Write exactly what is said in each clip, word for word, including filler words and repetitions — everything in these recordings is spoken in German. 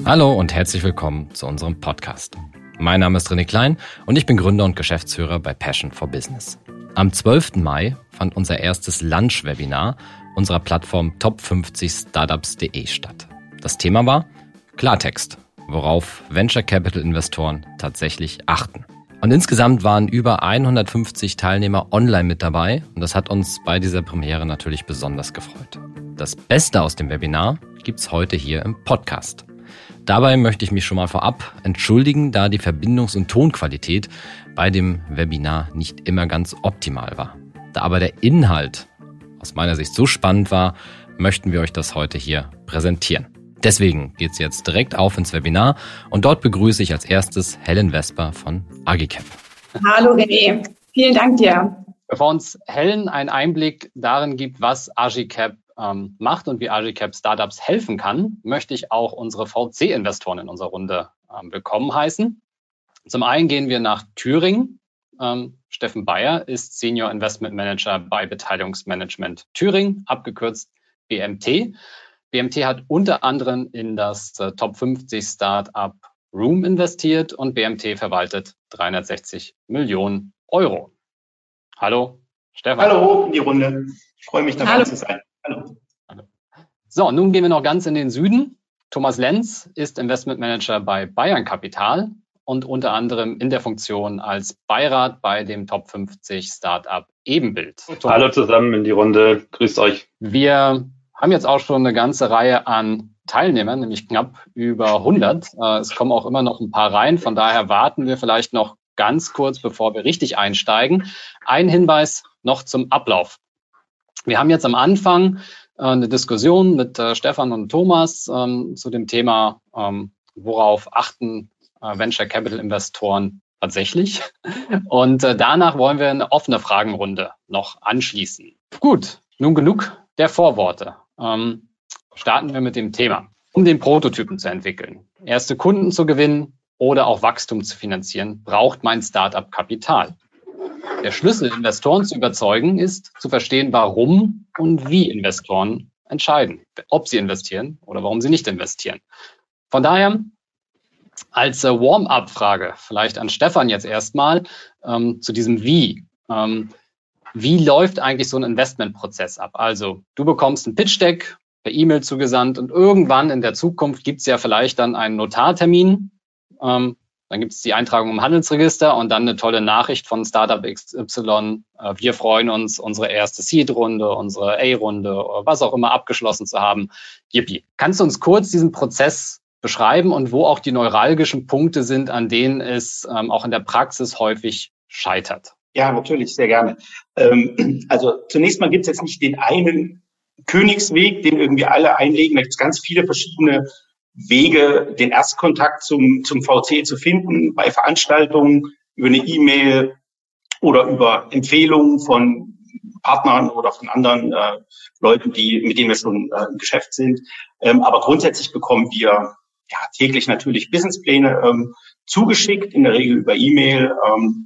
Hallo und herzlich willkommen zu unserem Podcast. Mein Name ist René Klein und ich bin Gründer und Geschäftsführer bei Passion for Business. Am zwölften Mai fand unser erstes Lunch-Webinar unserer Plattform top fünfzig startups punkt de statt. Das Thema war Klartext, worauf Venture Capital Investoren tatsächlich achten. Und insgesamt waren über hundertfünfzig Teilnehmer online mit dabei und das hat uns bei dieser Premiere natürlich besonders gefreut. Das Beste aus dem Webinar gibt's heute hier im Podcast. Dabei möchte ich mich schon mal vorab entschuldigen, da die Verbindungs- und Tonqualität bei dem Webinar nicht immer ganz optimal war. Da aber der Inhalt aus meiner Sicht so spannend war, möchten wir euch das heute hier präsentieren. Deswegen geht's jetzt direkt auf ins Webinar und dort begrüße ich als erstes Helen Vesper von Agicap. Hallo René, vielen Dank dir. Bevor uns Helen einen Einblick darin gibt, was Agicap ähm, macht und wie Agicap Startups helfen kann, möchte ich auch unsere V C-Investoren in unserer Runde ähm, willkommen heißen. Zum einen gehen wir nach Thüringen. Ähm, Steffen Bayer ist Senior Investment Manager bei Beteiligungsmanagement Thüringen, abgekürzt B M T. B M T hat unter anderem in das äh, Top fünfzig Startup Room investiert und B M T verwaltet dreihundertsechzig Millionen Euro. Hallo, Stefan. Hallo in die Runde. Ich freue mich, dabei Hallo. zu sein. Hallo. So, nun gehen wir noch ganz in den Süden. Thomas Lenz ist Investment Manager bei Bayern Capital und unter anderem in der Funktion als Beirat bei dem Top fünfzig Startup Ebenbild. Thomas. Hallo zusammen in die Runde. Grüßt euch. Wir haben jetzt auch schon eine ganze Reihe an Teilnehmern, nämlich knapp über hundert. Es kommen auch immer noch ein paar rein. Von daher warten wir vielleicht noch ganz kurz, bevor wir richtig einsteigen. Ein Hinweis noch zum Ablauf. Wir haben jetzt am Anfang äh, eine Diskussion mit äh, Stefan und Thomas ähm, zu dem Thema, ähm, worauf achten äh, Venture Capital Investoren tatsächlich. Und äh, danach wollen wir eine offene Fragenrunde noch anschließen. Gut, nun genug der Vorworte. Ähm, starten wir mit dem Thema. Um den Prototypen zu entwickeln, erste Kunden zu gewinnen oder auch Wachstum zu finanzieren, braucht mein Startup Kapital. Der Schlüssel, Investoren zu überzeugen, ist zu verstehen, warum und wie Investoren entscheiden, ob sie investieren oder warum sie nicht investieren. Von daher als äh, Warm-up-Frage vielleicht an Stefan jetzt erstmal ähm, zu diesem Wie. Ähm, wie läuft eigentlich so ein Investmentprozess ab? Also du bekommst ein Pitch-Deck per E-Mail zugesandt und irgendwann in der Zukunft gibt es ja vielleicht dann einen Notartermin. Ähm, Dann gibt es die Eintragung im Handelsregister und dann eine tolle Nachricht von Startup X Y. Äh, wir freuen uns, unsere erste Seed-Runde, unsere A-Runde, was auch immer abgeschlossen zu haben. Yippie. Kannst du uns kurz diesen Prozess beschreiben und wo auch die neuralgischen Punkte sind, an denen es ähm, auch in der Praxis häufig scheitert? Ja, natürlich, sehr gerne. Ähm, also zunächst mal gibt es jetzt nicht den einen Königsweg, den irgendwie alle einlegen. Da gibt es ganz viele verschiedene Wege, den Erstkontakt zum, zum V C zu finden, bei Veranstaltungen, über eine E-Mail oder über Empfehlungen von Partnern oder von anderen äh, Leuten, die, mit denen wir schon äh, im Geschäft sind. Ähm, aber grundsätzlich bekommen wir ja, täglich natürlich Businesspläne ähm, zugeschickt, in der Regel über E-Mail. Ähm,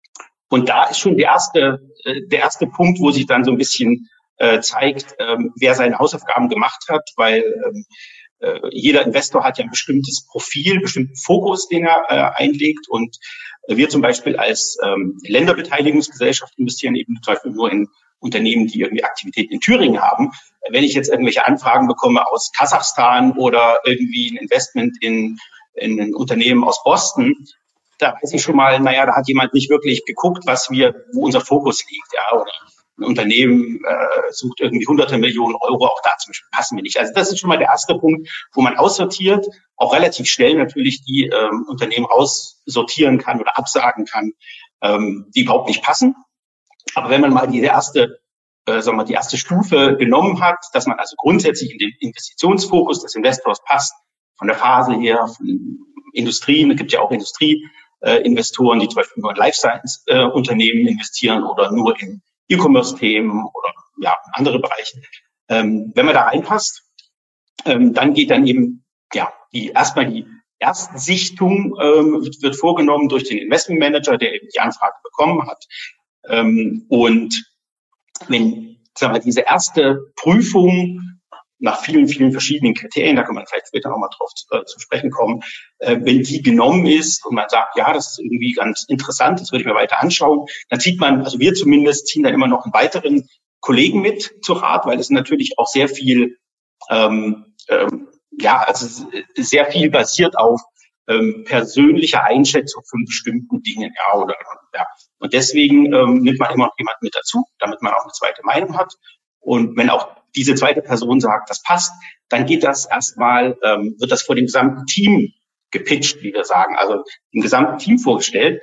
und da ist schon der erste, äh, der erste Punkt, wo sich dann so ein bisschen äh, zeigt, ähm, wer seine Hausaufgaben gemacht hat, weil ähm, jeder Investor hat ja ein bestimmtes Profil, einen bestimmten Fokus, den er äh, einlegt. Und wir zum Beispiel als ähm, Länderbeteiligungsgesellschaft investieren eben zum Beispiel nur in Unternehmen, die irgendwie Aktivitäten in Thüringen haben. Wenn ich jetzt irgendwelche Anfragen bekomme aus Kasachstan oder irgendwie ein Investment in, in ein Unternehmen aus Boston, da weiß ich schon mal, naja, da hat jemand nicht wirklich geguckt, was wir, wo unser Fokus liegt, ja, oder ein Unternehmen äh, sucht irgendwie hunderte Millionen Euro, auch da zum Beispiel passen wir nicht. Also das ist schon mal der erste Punkt, wo man aussortiert, auch relativ schnell natürlich die ähm, Unternehmen aussortieren kann oder absagen kann, ähm, die überhaupt nicht passen. Aber wenn man mal die erste, äh, sagen wir mal, die erste Stufe genommen hat, dass man also grundsätzlich in den Investitionsfokus des Investors passt, von der Phase her, von Industrien, es gibt ja auch Industrieinvestoren, die zum Beispiel nur in Life-Science-Unternehmen investieren oder nur in E-Commerce-Themen oder ja andere Bereiche. Ähm, wenn man da reinpasst, ähm, dann geht dann eben ja die erstmal die Erstsichtung ähm, wird, wird vorgenommen durch den Investmentmanager, der eben die Anfrage bekommen hat. Ähm, und wenn sagen wir, diese erste Prüfung nach vielen, vielen verschiedenen Kriterien, da kann man vielleicht später nochmal drauf zu, äh, zu sprechen kommen, äh, wenn die genommen ist und man sagt, ja, das ist irgendwie ganz interessant, das würde ich mir weiter anschauen, dann zieht man, also wir zumindest ziehen dann immer noch einen weiteren Kollegen mit zu Rat, weil es natürlich auch sehr viel, ähm, ähm, ja, also sehr viel basiert auf ähm, persönlicher Einschätzung von bestimmten Dingen, ja, oder, ja. Und deswegen ähm, nimmt man immer noch jemanden mit dazu, damit man auch eine zweite Meinung hat. Und wenn auch diese zweite Person sagt, das passt, dann geht das erstmal, ähm, wird das vor dem gesamten Team gepitcht, wie wir sagen, also im gesamten Team vorgestellt.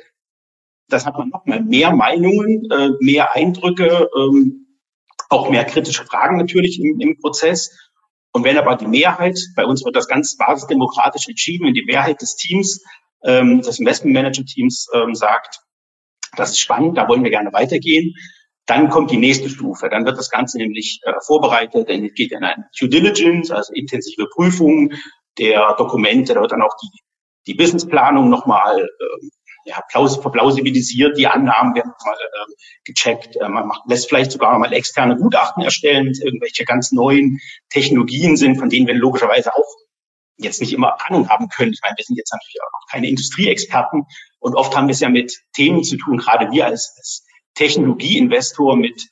Das hat man nochmal mehr Meinungen, äh, mehr Eindrücke, ähm, auch mehr kritische Fragen natürlich im, im Prozess. Und wenn aber die Mehrheit, bei uns wird das ganz basisdemokratisch entschieden, wenn die Mehrheit des Teams, ähm, des Investmentmanager-Teams ähm, sagt, das ist spannend, da wollen wir gerne weitergehen, dann kommt die nächste Stufe. Dann wird das Ganze nämlich äh, vorbereitet, dann geht in eine Due Diligence, also intensive Prüfung der Dokumente, da wird dann auch die, die Businessplanung nochmal äh, ja, verplausibilisiert, die Annahmen werden mal äh, gecheckt, äh, man macht, lässt vielleicht sogar mal externe Gutachten erstellen, wenn es irgendwelche ganz neuen Technologien sind, von denen wir logischerweise auch jetzt nicht immer Ahnung haben können. Ich meine, wir sind jetzt natürlich auch keine Industrieexperten und oft haben wir es ja mit Themen zu tun, gerade wir als, als Technologieinvestor mit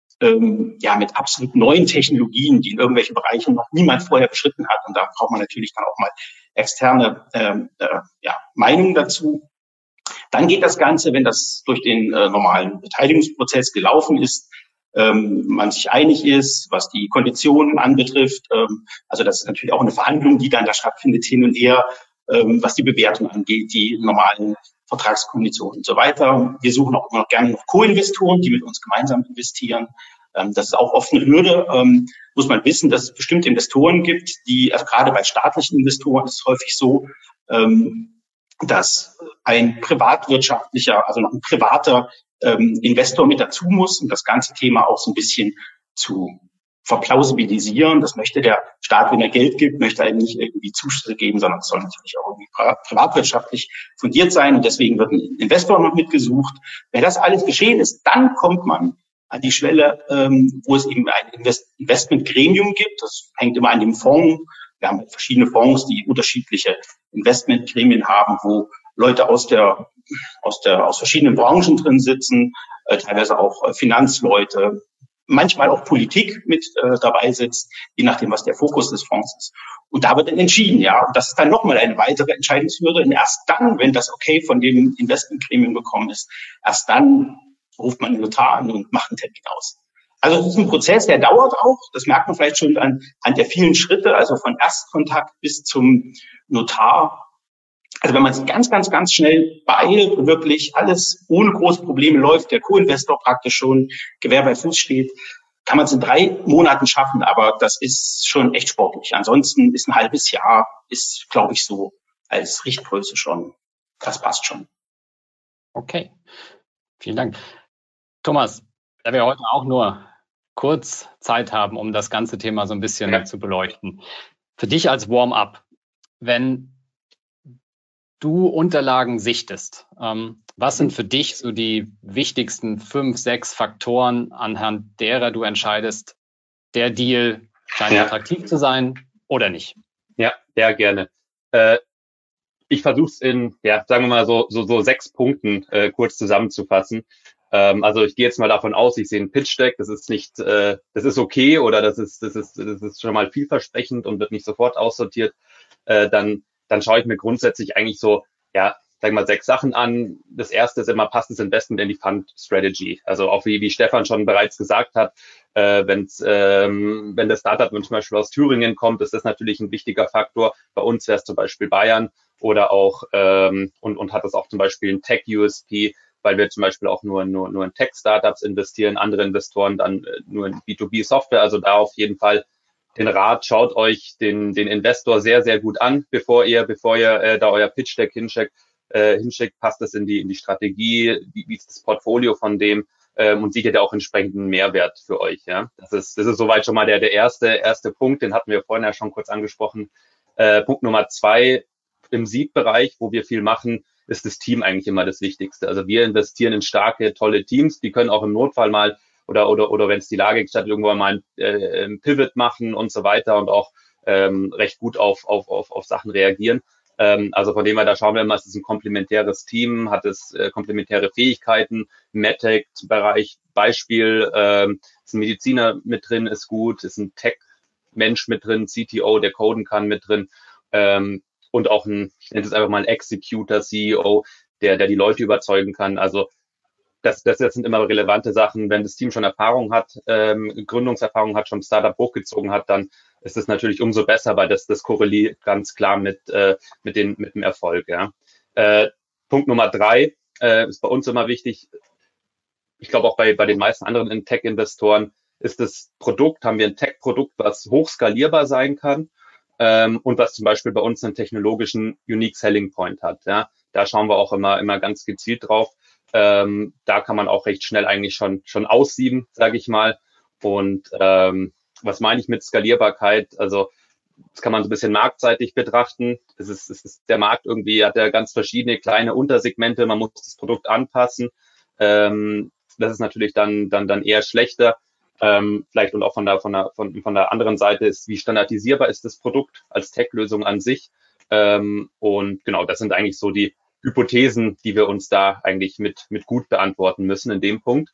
ähm, ja mit absolut neuen Technologien, die in irgendwelchen Bereichen noch niemand vorher beschritten hat. Und da braucht man natürlich dann auch mal externe ähm, äh, ja, Meinungen dazu. Dann geht das Ganze, wenn das durch den äh, normalen Beteiligungsprozess gelaufen ist, ähm, man sich einig ist, was die Konditionen anbetrifft. Ähm, also das ist natürlich auch eine Verhandlung, die dann da stattfindet, hin und her, ähm, was die Bewertung angeht, die normalen Vertragskonditionen und so weiter. Wir suchen auch immer noch gerne noch Co-Investoren, die mit uns gemeinsam investieren. Ähm, das ist auch oft eine Hürde. Ähm, muss man wissen, dass es bestimmte Investoren gibt, die, also gerade bei staatlichen Investoren ist es häufig so, ähm, dass ein privatwirtschaftlicher, also noch ein privater ähm, Investor mit dazu muss, um das ganze Thema auch so ein bisschen zu verplausibilisieren. Das möchte der Staat, wenn er Geld gibt, möchte er eben nicht irgendwie Zuschüsse geben, sondern es soll natürlich auch irgendwie privatwirtschaftlich fundiert sein. Und deswegen wird ein Investor noch mitgesucht. Wenn das alles geschehen ist, dann kommt man an die Schwelle, ähm, wo es eben ein Invest- Investmentgremium gibt. Das hängt immer an dem Fonds. Wir haben verschiedene Fonds, die unterschiedliche Investmentgremien haben, wo Leute aus der, aus der, aus verschiedenen Branchen drin sitzen, äh, teilweise auch äh, Finanzleute, manchmal auch Politik mit äh, dabei sitzt, je nachdem, was der Fokus des Fonds ist. Und da wird dann entschieden, ja. Und das ist dann nochmal eine weitere Entscheidungshürde. Und erst dann, wenn das Okay von dem Investmentgremium bekommen ist, erst dann ruft man den Notar an und macht einen Termin aus. Also es ist ein Prozess, der dauert auch. Das merkt man vielleicht schon an, an der vielen Schritte, also von Erstkontakt bis zum Notar. Also wenn man es ganz, ganz, ganz schnell beeilt und wirklich alles ohne große Probleme läuft, der Co-Investor praktisch schon Gewehr bei Fuß steht, kann man es in drei Monaten schaffen. Aber das ist schon echt sportlich. Ansonsten ist ein halbes Jahr, ist, glaube ich, so als Richtgröße schon. Das passt schon. Okay, vielen Dank. Thomas, da wir heute auch nur kurz Zeit haben, um das ganze Thema so ein bisschen ja. zu beleuchten. Für dich als Warm-up, wenn du Unterlagen sichtest, ähm, was sind für dich so die wichtigsten fünf, sechs Faktoren, anhand derer du entscheidest, der Deal scheint ja. attraktiv zu sein oder nicht? Ja, sehr gerne. Äh, ich versuche es in, ja, sagen wir mal so, so, so sechs Punkten äh, kurz zusammenzufassen. Also ich gehe jetzt mal davon aus, ich sehe ein Pitch-Deck, das ist nicht, äh, das ist okay oder das ist, das ist, das ist schon mal vielversprechend und wird nicht sofort aussortiert. Äh, dann, dann schaue ich mir grundsätzlich eigentlich so, ja, sagen wir mal sechs Sachen an. Das erste ist immer, passt das Investment in die Fund-Strategy? Also auch wie, wie Stefan schon bereits gesagt hat, äh, wenn's, ähm, wenn das Startup zum Beispiel aus Thüringen kommt, ist das natürlich ein wichtiger Faktor. Bei uns wäre es zum Beispiel Bayern oder auch, ähm, und, und hat das auch zum Beispiel ein Tech-U S P, weil wir zum Beispiel auch nur, nur, nur in Tech-Startups investieren, andere Investoren dann nur in B zwei B Software. Also da auf jeden Fall den Rat, schaut euch den, den Investor sehr, sehr gut an, bevor ihr, bevor ihr äh, da euer Pitch-Deck hinschickt, äh, hinschickt, passt das in die, in die Strategie, wie, wie ist das Portfolio von dem, ähm, und sichert ja auch entsprechenden Mehrwert für euch, ja. Das ist, das ist soweit schon mal der, der erste, erste Punkt, den hatten wir vorhin ja schon kurz angesprochen. Äh, Punkt Nummer zwei, im Seed-Bereich, wo wir viel machen, ist das Team eigentlich immer das Wichtigste. Also wir investieren in starke, tolle Teams, die können auch im Notfall mal oder oder oder wenn es die Lage gestattet, irgendwann mal ein, äh, ein Pivot machen und so weiter und auch ähm, recht gut auf auf auf auf Sachen reagieren. Ähm, also von dem her, da schauen wir mal, es ist ein komplementäres Team, hat es äh, komplementäre Fähigkeiten, MedTech-Bereich, Beispiel, ähm, ist ein Mediziner mit drin, ist gut, ist ein Tech-Mensch mit drin, C T O, der coden kann, mit drin, ähm, und auch ein, ich nenne es einfach mal ein Executor, C E O, der der die Leute überzeugen kann. Also das, das, das sind immer relevante Sachen. Wenn das Team schon Erfahrung hat, ähm, Gründungserfahrung hat, schon Startup hochgezogen hat, dann ist es natürlich umso besser, weil das, das korreliert ganz klar mit, äh, mit, den, mit dem Erfolg. Ja. Äh, Punkt Nummer drei äh, ist bei uns immer wichtig. Ich glaube auch bei, bei den meisten anderen Tech-Investoren ist das Produkt, haben wir ein Tech-Produkt, was hochskalierbar sein kann ähm, und was zum Beispiel bei uns einen technologischen Unique Selling Point hat. Ja. Da schauen wir auch immer, immer ganz gezielt drauf. Ähm, da kann man auch recht schnell eigentlich schon schon aussieben, sage ich mal. Und ähm, was meine ich mit Skalierbarkeit? Also das kann man so ein bisschen marktseitig betrachten. Es ist, es ist der Markt irgendwie, hat ja ganz verschiedene kleine Untersegmente. Man muss das Produkt anpassen. Ähm, das ist natürlich dann dann dann eher schlechter. Ähm, vielleicht und auch von der von der von, von der anderen Seite ist, wie standardisierbar ist das Produkt als Tech-Lösung an sich. Ähm, und genau, das sind eigentlich so die Hypothesen, die wir uns da eigentlich mit, mit gut beantworten müssen in dem Punkt.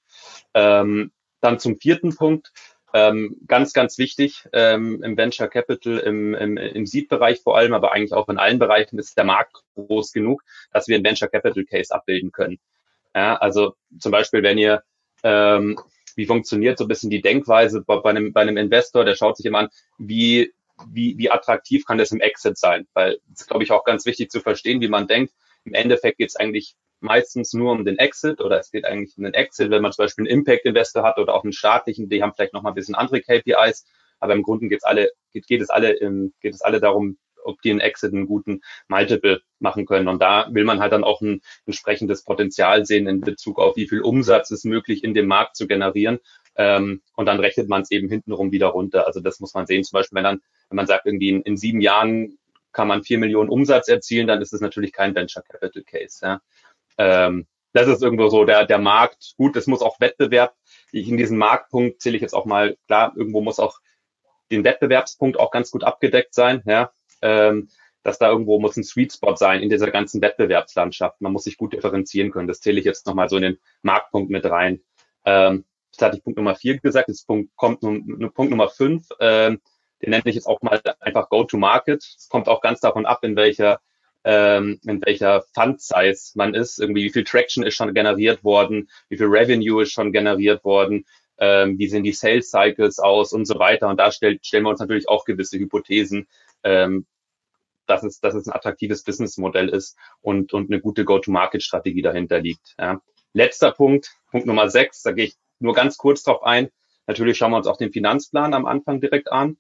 Ähm, dann zum vierten Punkt, ähm, ganz, ganz wichtig ähm, im Venture Capital, im, im, im Seed-Bereich vor allem, aber eigentlich auch in allen Bereichen ist der Markt groß genug, dass wir einen Venture Capital Case abbilden können. Ja, also zum Beispiel, wenn ihr, ähm, wie funktioniert so ein bisschen die Denkweise bei, bei, einem, bei einem Investor, der schaut sich immer an, wie, wie, wie attraktiv kann das im Exit sein? Weil es ist, glaube ich, auch ganz wichtig zu verstehen, wie man denkt. Im Endeffekt geht es eigentlich meistens nur um den Exit oder es geht eigentlich um den Exit, wenn man zum Beispiel einen Impact-Investor hat oder auch einen staatlichen, die haben vielleicht noch mal ein bisschen andere K P Is, aber im Grunde geht's alle, geht, geht es alle, im, geht es alle darum, ob die einen Exit einen guten Multiple machen können. Und da will man halt dann auch ein entsprechendes Potenzial sehen in Bezug auf, wie viel Umsatz ist möglich in dem Markt zu generieren. Ähm, und dann rechnet man es eben hintenrum wieder runter. Also das muss man sehen. Zum Beispiel, wenn dann, wenn man sagt, irgendwie in, in sieben Jahren kann man vier Millionen Umsatz erzielen, dann ist es natürlich kein Venture Capital Case. Ja. Ähm, das ist irgendwo so der, der Markt. Gut, es muss auch Wettbewerb. In diesen Marktpunkt zähle ich jetzt auch mal, klar, irgendwo muss auch den Wettbewerbspunkt auch ganz gut abgedeckt sein. Ja. Ähm, dass da irgendwo muss ein Sweet Spot sein in dieser ganzen Wettbewerbslandschaft. Man muss sich gut differenzieren können. Das zähle ich jetzt nochmal so in den Marktpunkt mit rein. Ähm, das hatte ich Punkt Nummer vier gesagt. Jetzt Punkt, kommt nun, Punkt Nummer fünf. Ähm, Den nenne ich jetzt auch mal einfach Go-to-Market. Es kommt auch ganz davon ab, in welcher ähm, in welcher Fund-Size man ist. Irgendwie wie viel Traction ist schon generiert worden, wie viel Revenue ist schon generiert worden, ähm, wie sehen die Sales-Cycles aus und so weiter. Und da stell, stellen wir uns natürlich auch gewisse Hypothesen, ähm, dass es, dass es ein attraktives Businessmodell ist und, und eine gute Go-to-Market-Strategie dahinter liegt. Ja. Letzter Punkt, Punkt Nummer sechs, da gehe ich nur ganz kurz drauf ein. Natürlich schauen wir uns auch den Finanzplan am Anfang direkt an.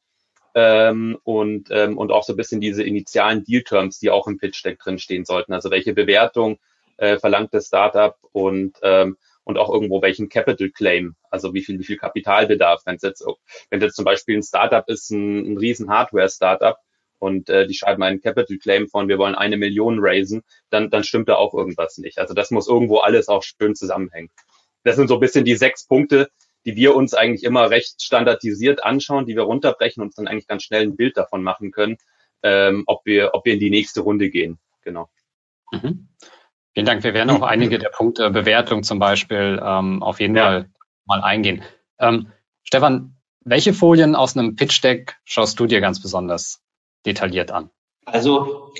Ähm, und, ähm, und auch so ein bisschen diese initialen Deal-Terms, die auch im Pitch-Deck drin stehen sollten. Also welche Bewertung äh, verlangt das Startup und, ähm, und auch irgendwo welchen Capital Claim, also wie viel, wie viel Kapitalbedarf. Wenn es jetzt, wenn jetzt zum Beispiel ein Startup ist, ein, ein riesen Hardware-Startup und äh, die schreiben einen Capital Claim von, wir wollen eine Million raisen, dann, dann stimmt da auch irgendwas nicht. Also das muss irgendwo alles auch schön zusammenhängen. Das sind so ein bisschen die sechs Punkte, die wir uns eigentlich immer recht standardisiert anschauen, die wir runterbrechen und uns dann eigentlich ganz schnell ein Bild davon machen können, ähm, ob wir, ob wir in die nächste Runde gehen. Genau. Mhm. Vielen Dank. Wir werden auch einige der Punkte, Bewertung zum Beispiel, ähm, auf jeden ja. Fall mal eingehen. Ähm, Stefan, welche Folien aus einem Pitch-Deck schaust du dir ganz besonders detailliert an? Also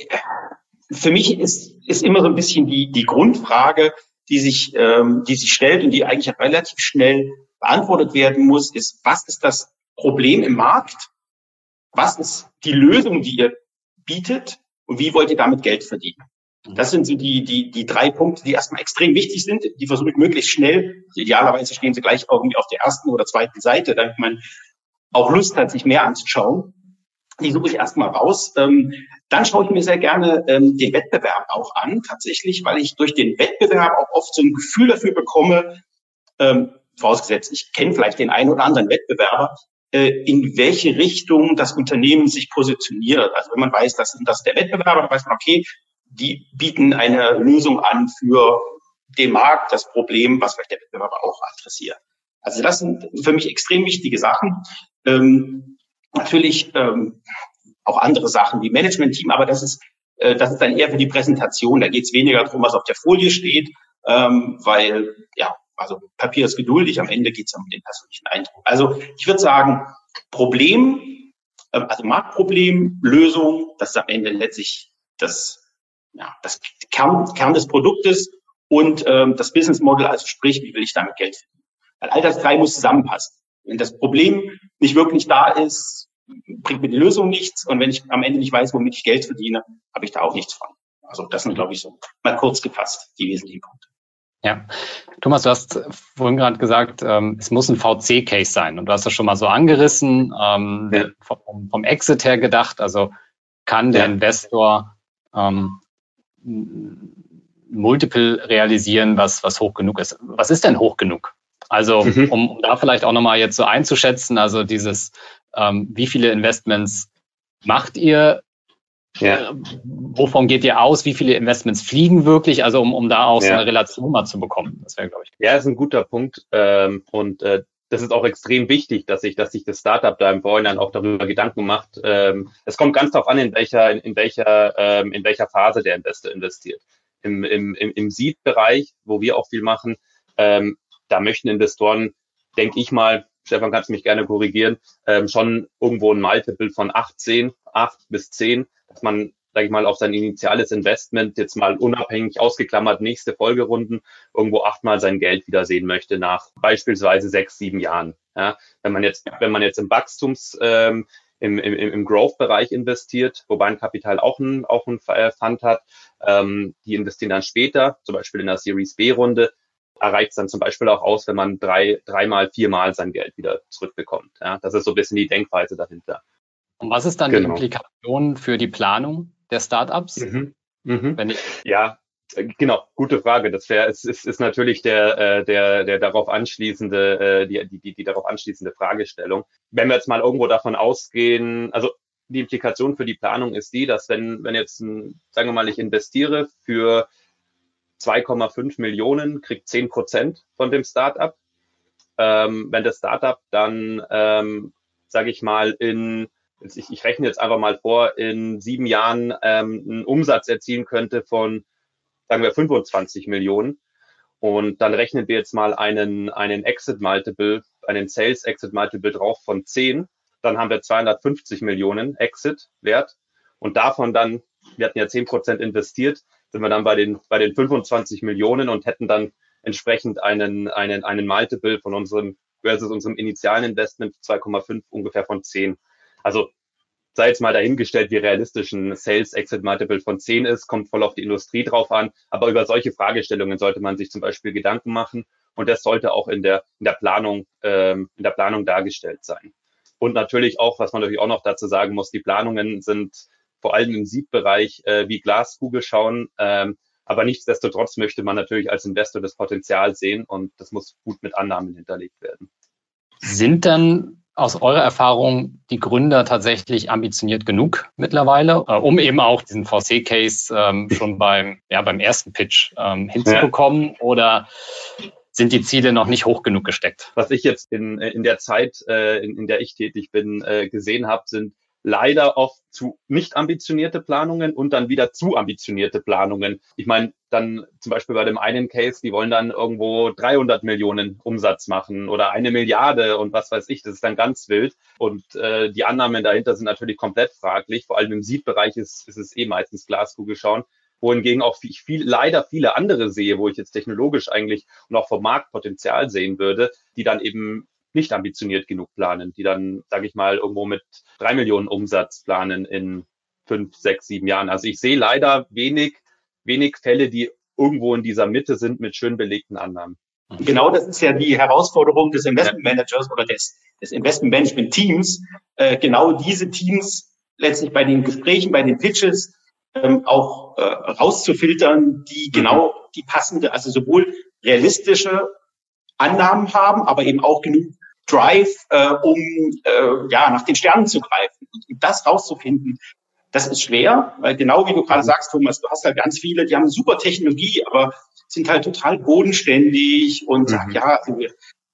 für mich ist, ist immer so ein bisschen die, die Grundfrage, die sich, ähm, die sich stellt und die eigentlich relativ schnell beantwortet werden muss, ist, was ist das Problem im Markt? Was ist die Lösung, die ihr bietet? Und wie wollt ihr damit Geld verdienen? Das sind so die, die, die drei Punkte, die erstmal extrem wichtig sind. Die versuche ich möglichst schnell, also idealerweise stehen sie gleich irgendwie auf der ersten oder zweiten Seite, damit man auch Lust hat, sich mehr anzuschauen. Die suche ich erstmal raus. Ähm, dann schaue ich mir sehr gerne ähm, den Wettbewerb auch an, tatsächlich, weil ich durch den Wettbewerb auch oft so ein Gefühl dafür bekomme, ähm, vorausgesetzt, ich kenne vielleicht den einen oder anderen Wettbewerber, äh, in welche Richtung das Unternehmen sich positioniert. Also wenn man weiß, das ist, das ist der Wettbewerber, dann weiß man, okay, die bieten eine Lösung an für den Markt, das Problem, was vielleicht der Wettbewerber auch adressiert. Also das sind für mich extrem wichtige Sachen. Ähm, natürlich ähm, auch andere Sachen wie Management-Team, aber das ist, äh, das ist dann eher für die Präsentation. Da geht es weniger darum, was auf der Folie steht, ähm, weil, ja, also Papier ist geduldig, am Ende geht es um den persönlichen Eindruck. Also ich würde sagen, Problem, äh, also Marktproblem, Lösung, das ist am Ende letztlich das, ja, das Kern, Kern des Produktes und ähm, das Business Model, also sprich, wie will ich damit Geld verdienen? Weil all das drei muss zusammenpassen. Wenn das Problem nicht wirklich da ist, bringt mir die Lösung nichts. Und wenn ich am Ende nicht weiß, womit ich Geld verdiene, habe ich da auch nichts von. Also das sind, glaube ich, so mal kurz gefasst die wesentlichen Punkte. Ja, Thomas, du hast vorhin gerade gesagt, ähm, es muss ein V C-Case sein. Und du hast das schon mal so angerissen, ähm, ja. vom, vom Exit her gedacht. Also kann der ja. Investor ähm, Multiple realisieren, was, was hoch genug ist. Was ist denn hoch genug? Also mhm. um, um da vielleicht auch nochmal jetzt so einzuschätzen, also dieses, ähm, wie viele Investments macht ihr? Ja. Äh, wovon geht ihr aus? Wie viele Investments fliegen wirklich? Also um, um da auch ja. so eine Relation mal zu bekommen. Das wäre, glaube ich. Ja, das ist ein guter Punkt. Ähm, und äh, das ist auch extrem wichtig, dass sich, dass sich das Startup da im Vorhinein auch darüber Gedanken macht. Ähm, es kommt ganz darauf an, in welcher, in, in welcher, ähm, in welcher Phase der Investor investiert. Im, im, im, im Seed-Bereich, wo wir auch viel machen, ähm, da möchten Investoren, denke ich mal, Stefan, kannst du mich gerne korrigieren, ähm, schon irgendwo ein Multiple von acht, zehn, acht bis zehn, dass man, sage ich mal, auf sein initiales Investment jetzt mal unabhängig ausgeklammert nächste Folgerunden irgendwo achtmal sein Geld wiedersehen möchte nach beispielsweise sechs, sieben Jahren. Ja, wenn man jetzt, wenn man jetzt im Wachstums, ähm, im, im, im Growth-Bereich investiert, wobei ein Kapital auch ein, auch ein Fund hat, ähm, die investieren dann später, zum Beispiel in der Series B-Runde, erreicht es dann zum Beispiel auch aus, wenn man drei, dreimal, viermal sein Geld wieder zurückbekommt. Ja, das ist so ein bisschen die Denkweise dahinter. Und was ist dann genau. die Implikation für die Planung der Startups? Mhm. Mhm. Wenn ich ja, genau, gute Frage. Das wäre, es ist, ist natürlich der, äh, der, der darauf anschließende, äh, die, die, die, die darauf anschließende Fragestellung. Wenn wir jetzt mal irgendwo davon ausgehen, also die Implikation für die Planung ist die, dass wenn, wenn jetzt, ein, sagen wir mal, ich investiere für zwei Komma fünf Millionen, kriegt zehn Prozent von dem Startup. Ähm, wenn das Startup dann, ähm, sage ich mal, in, ich, ich rechne jetzt einfach mal vor, in sieben Jahren ähm, einen Umsatz erzielen könnte von, sagen wir, fünfundzwanzig Millionen. Und dann rechnen wir jetzt mal einen, einen Exit Multiple, einen Sales Exit Multiple drauf von zehn. Dann haben wir zweihundertfünfzig Millionen Exit Wert. Und davon dann, wir hatten ja zehn Prozent investiert, sind wir dann bei den, bei den fünfundzwanzig Millionen und hätten dann entsprechend einen, einen, einen Multiple von unserem, versus unserem initialen Investment zwei Komma fünf ungefähr von zehn. Also, sei jetzt mal dahingestellt, wie realistisch ein Sales Exit Multiple von zehn ist, kommt voll auf die Industrie drauf an. Aber über solche Fragestellungen sollte man sich zum Beispiel Gedanken machen. Und das sollte auch in der, in der Planung, ähm, in der Planung dargestellt sein. Und natürlich auch, was man natürlich auch noch dazu sagen muss, die Planungen sind vor allem im Seed-Bereich äh, wie Glaskugel schauen. Ähm, aber nichtsdestotrotz möchte man natürlich als Investor das Potenzial sehen und das muss gut mit Annahmen hinterlegt werden. Sind dann aus eurer Erfahrung die Gründer tatsächlich ambitioniert genug mittlerweile, äh, um eben auch diesen V C-Case ähm, schon beim, ja, beim ersten Pitch ähm, hinzubekommen? Ja. Oder sind die Ziele noch nicht hoch genug gesteckt? Was ich jetzt in, in der Zeit, äh, in, in der ich tätig bin, äh, gesehen habe, sind leider oft zu nicht ambitionierte Planungen und dann wieder zu ambitionierte Planungen. Ich meine, dann zum Beispiel bei dem einen Case, die wollen dann irgendwo dreihundert Millionen Umsatz machen oder eine Milliarde und was weiß ich, das ist dann ganz wild. Und äh, die Annahmen dahinter sind natürlich komplett fraglich. Vor allem im Seed-Bereich ist, ist es eh meistens Glaskugel schauen. Wohingegen auch ich viel, leider viele andere sehe, wo ich jetzt technologisch eigentlich und auch vom Markt Potenzial sehen würde, die dann eben nicht ambitioniert genug planen, die dann, sage ich mal, irgendwo mit drei Millionen Umsatz planen in fünf, sechs, sieben Jahren. Also ich sehe leider wenig, wenig Fälle, die irgendwo in dieser Mitte sind mit schön belegten Annahmen. Genau, das ist ja die Herausforderung des Investment Managers oder des, des Investment Management Teams, äh, genau diese Teams letztlich bei den Gesprächen, bei den Pitches ähm, auch äh, rauszufiltern, die genau die passende, also sowohl realistische Annahmen haben, aber eben auch genug Drive, äh, um äh, ja nach den Sternen zu greifen. Und das rauszufinden, das ist schwer, weil genau wie du gerade sagst, Thomas, du hast halt ganz viele, die haben super Technologie, aber sind halt total bodenständig und sagen, mhm. ja,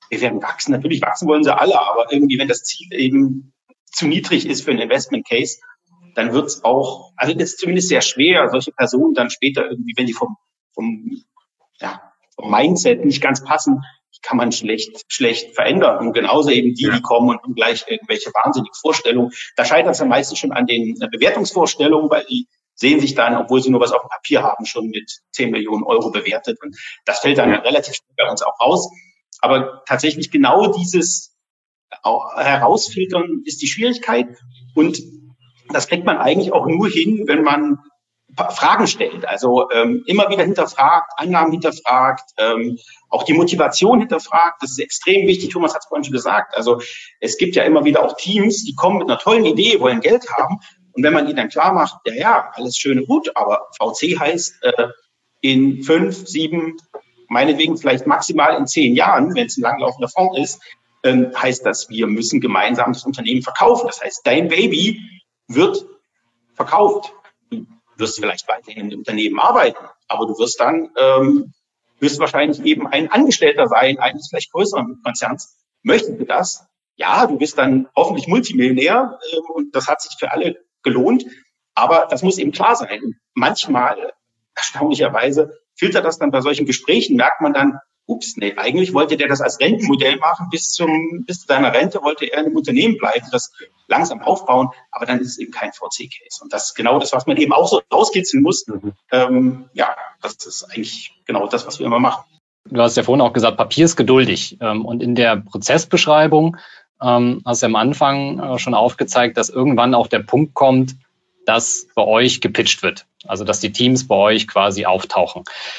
wir werden wachsen. Natürlich wachsen wollen sie alle, aber irgendwie, wenn das Ziel eben zu niedrig ist für einen Investment Case, dann wird es auch, also das ist zumindest sehr schwer, solche Personen dann später irgendwie, wenn die vom, vom, ja, vom Mindset nicht ganz passen, kann man schlecht, schlecht verändern. Und genauso eben die, die kommen und haben gleich irgendwelche wahnsinnigen Vorstellungen. Da scheitert es dann meistens schon an den Bewertungsvorstellungen, weil die sehen sich dann, obwohl sie nur was auf dem Papier haben, schon mit zehn Millionen Euro bewertet. Und das fällt dann ja. relativ schnell bei uns auch raus. Aber tatsächlich genau dieses auch herausfiltern ist die Schwierigkeit. Und das kriegt man eigentlich auch nur hin, wenn man Fragen stellt, also ähm, immer wieder hinterfragt, Annahmen hinterfragt, ähm, auch die Motivation hinterfragt. Das ist extrem wichtig. Thomas hat es vorhin schon gesagt. Also es gibt ja immer wieder auch Teams, die kommen mit einer tollen Idee, wollen Geld haben. Und wenn man ihnen dann klar macht, ja, ja, alles schön und gut, aber V C heißt äh, in fünf, sieben, meinetwegen vielleicht maximal in zehn Jahren, wenn es ein langlaufender Fonds ist, ähm, heißt das, wir müssen gemeinsam das Unternehmen verkaufen. Das heißt, dein Baby wird verkauft. Du wirst vielleicht weiterhin im Unternehmen arbeiten, aber du wirst dann, ähm, wirst wahrscheinlich eben ein Angestellter sein, eines vielleicht größeren Konzerns. Möchtest du das? Ja, du bist dann hoffentlich Multimillionär, ähm, und das hat sich für alle gelohnt, aber das muss eben klar sein. Und manchmal, erstaunlicherweise, filtert das dann bei solchen Gesprächen, merkt man dann, ups, nee, eigentlich wollte der das als Rentenmodell machen, bis zum, bis zu seiner Rente wollte er in einem Unternehmen bleiben, das langsam aufbauen, aber dann ist es eben kein V C-Case. Und das ist genau das, was man eben auch so rauskitzeln muss. Mhm. Ähm, ja, das ist eigentlich genau das, was wir immer machen. Du hast ja vorhin auch gesagt, Papier ist geduldig. Und in der Prozessbeschreibung ähm, hast du am Anfang äh, schon aufgezeigt, dass irgendwann auch der Punkt kommt, dass bei euch gepitcht wird. Also, dass die Teams bei euch quasi auftauchen.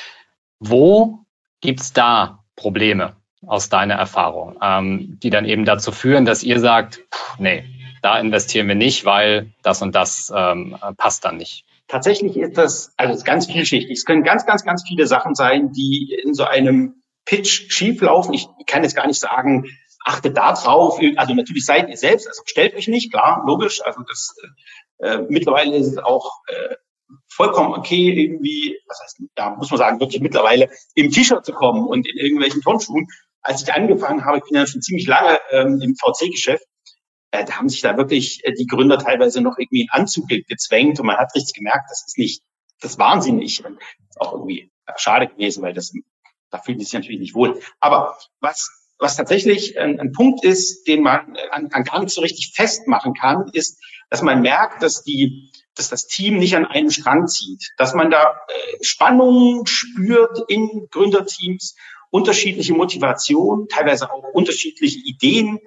Wo gibt's da Probleme aus deiner Erfahrung, ähm, die dann eben dazu führen, dass ihr sagt, pff, nee, da investieren wir nicht, weil das und das ähm, passt dann nicht? Tatsächlich ist das, also es ist ganz vielschichtig. Es können ganz, ganz, ganz viele Sachen sein, die in so einem Pitch schieflaufen. Ich kann jetzt gar nicht sagen, achtet da drauf. Also natürlich seid ihr selbst, also stellt euch nicht, klar, logisch. Also das äh, mittlerweile ist es auch äh, vollkommen okay, irgendwie, was heißt, da muss man sagen, wirklich mittlerweile im T-Shirt zu kommen und in irgendwelchen Turnschuhen. Als ich angefangen habe, ich bin ja schon ziemlich lange ähm, im V C-Geschäft, äh, da haben sich da wirklich äh, die Gründer teilweise noch irgendwie in Anzug gezwängt und man hat richtig gemerkt, das ist nicht, das waren sie nicht. Und das ist auch irgendwie schade gewesen, weil das, da fühlen sie sich natürlich nicht wohl. Aber was, was tatsächlich ein, ein Punkt ist, den man an, an gar nicht so richtig festmachen kann, ist, dass man merkt, dass die dass das Team nicht an einen Strang zieht, dass man da äh, Spannungen spürt in Gründerteams, unterschiedliche Motivationen, teilweise auch unterschiedliche Ideen,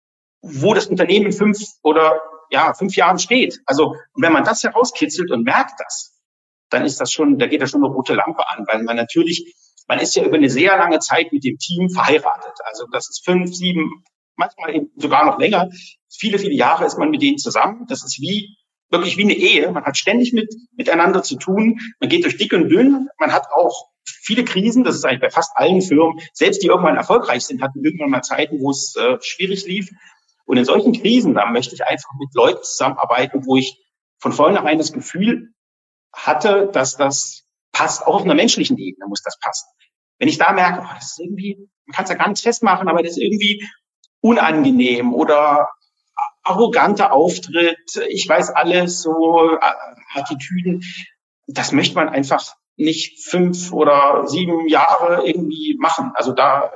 wo das Unternehmen in fünf oder ja fünf Jahren steht. Also und wenn man das herauskitzelt und merkt das, dann ist das schon, da geht da schon eine rote Lampe an, weil man natürlich, man ist ja über eine sehr lange Zeit mit dem Team verheiratet. Also das ist fünf, sieben, manchmal eben sogar noch länger. Viele, viele Jahre ist man mit denen zusammen. Das ist wie wirklich wie eine Ehe. Man hat ständig mit miteinander zu tun. Man geht durch dick und dünn. Man hat auch viele Krisen. Das ist eigentlich bei fast allen Firmen. Selbst die irgendwann erfolgreich sind, hatten irgendwann mal Zeiten, wo es äh, schwierig lief. Und in solchen Krisen, da möchte ich einfach mit Leuten zusammenarbeiten, wo ich von vornherein das Gefühl hatte, dass das passt. Auch auf einer menschlichen Ebene muss das passen. Wenn ich da merke, oh, das ist irgendwie, man kann es ja gar nicht festmachen, aber das ist irgendwie unangenehm oder arroganter Auftritt, ich weiß alles, so Attitüden, das möchte man einfach nicht fünf oder sieben Jahre irgendwie machen. Also da,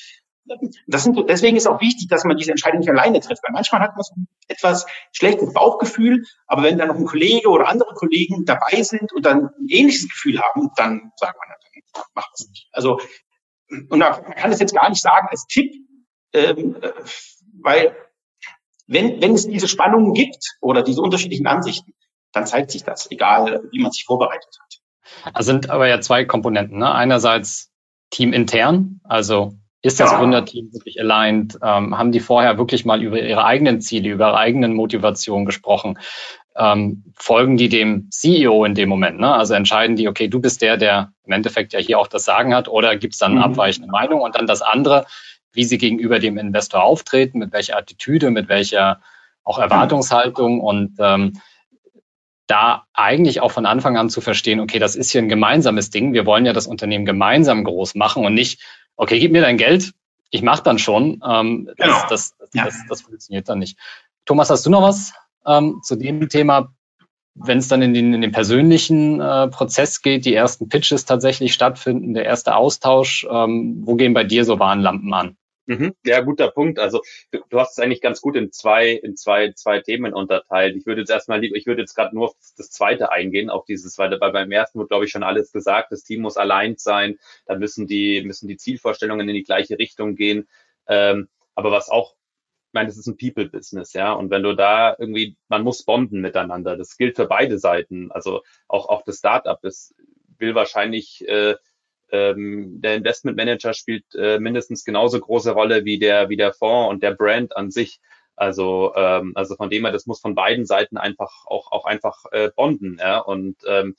das sind, deswegen ist auch wichtig, dass man diese Entscheidung nicht alleine trifft, weil manchmal hat man so ein etwas schlechtes Bauchgefühl, aber wenn da noch ein Kollege oder andere Kollegen dabei sind und dann ein ähnliches Gefühl haben, dann sagt man, dann macht das nicht. Also, und da, man kann das jetzt gar nicht sagen als Tipp, ähm, weil Wenn, wenn es diese Spannungen gibt oder diese unterschiedlichen Ansichten, dann zeigt sich das, egal wie man sich vorbereitet hat. Also sind aber ja zwei Komponenten. Ne? Einerseits teamintern, also ist das ja. Gründerteam wirklich aligned? Ähm, haben die vorher wirklich mal über ihre eigenen Ziele, über ihre eigenen Motivationen gesprochen? Ähm, folgen die dem C E O in dem Moment? Ne? Also entscheiden die, okay, du bist der, der im Endeffekt ja hier auch das Sagen hat, oder gibt es dann eine mhm. abweichende Meinung? Und dann das andere, wie sie gegenüber dem Investor auftreten, mit welcher Attitüde, mit welcher auch Erwartungshaltung und ähm, da eigentlich auch von Anfang an zu verstehen, okay, das ist hier ein gemeinsames Ding, wir wollen ja das Unternehmen gemeinsam groß machen und nicht, okay, gib mir dein Geld, ich mache dann schon. Ähm, das, Genau. das, das, Ja. das, das funktioniert dann nicht. Thomas, hast du noch was ähm, zu dem Thema? Wenn es dann in den, in den persönlichen äh, Prozess geht, die ersten Pitches tatsächlich stattfinden, der erste Austausch, ähm, wo gehen bei dir so Warnlampen an? Mhm. Ja, guter Punkt. Also du, du hast es eigentlich ganz gut in zwei, in zwei, zwei Themen unterteilt. Ich würde jetzt erstmal lieber, ich würde jetzt gerade nur auf das zweite eingehen, auf dieses zweite, weil beim ersten wurde, glaube ich, schon alles gesagt. Das Team muss allein sein, da müssen die, müssen die Zielvorstellungen in die gleiche Richtung gehen. Ähm, aber was auch, ich meine, das ist ein People-Business, ja. Und wenn du da irgendwie, man muss bonden miteinander. Das gilt für beide Seiten. Also auch, auch das Startup, das will wahrscheinlich, äh, ähm, der Investmentmanager spielt äh, mindestens genauso große Rolle wie der, wie der Fonds und der Brand an sich. Also, ähm, also von dem her, das muss von beiden Seiten einfach auch, auch einfach äh, bonden, ja. Und, ähm,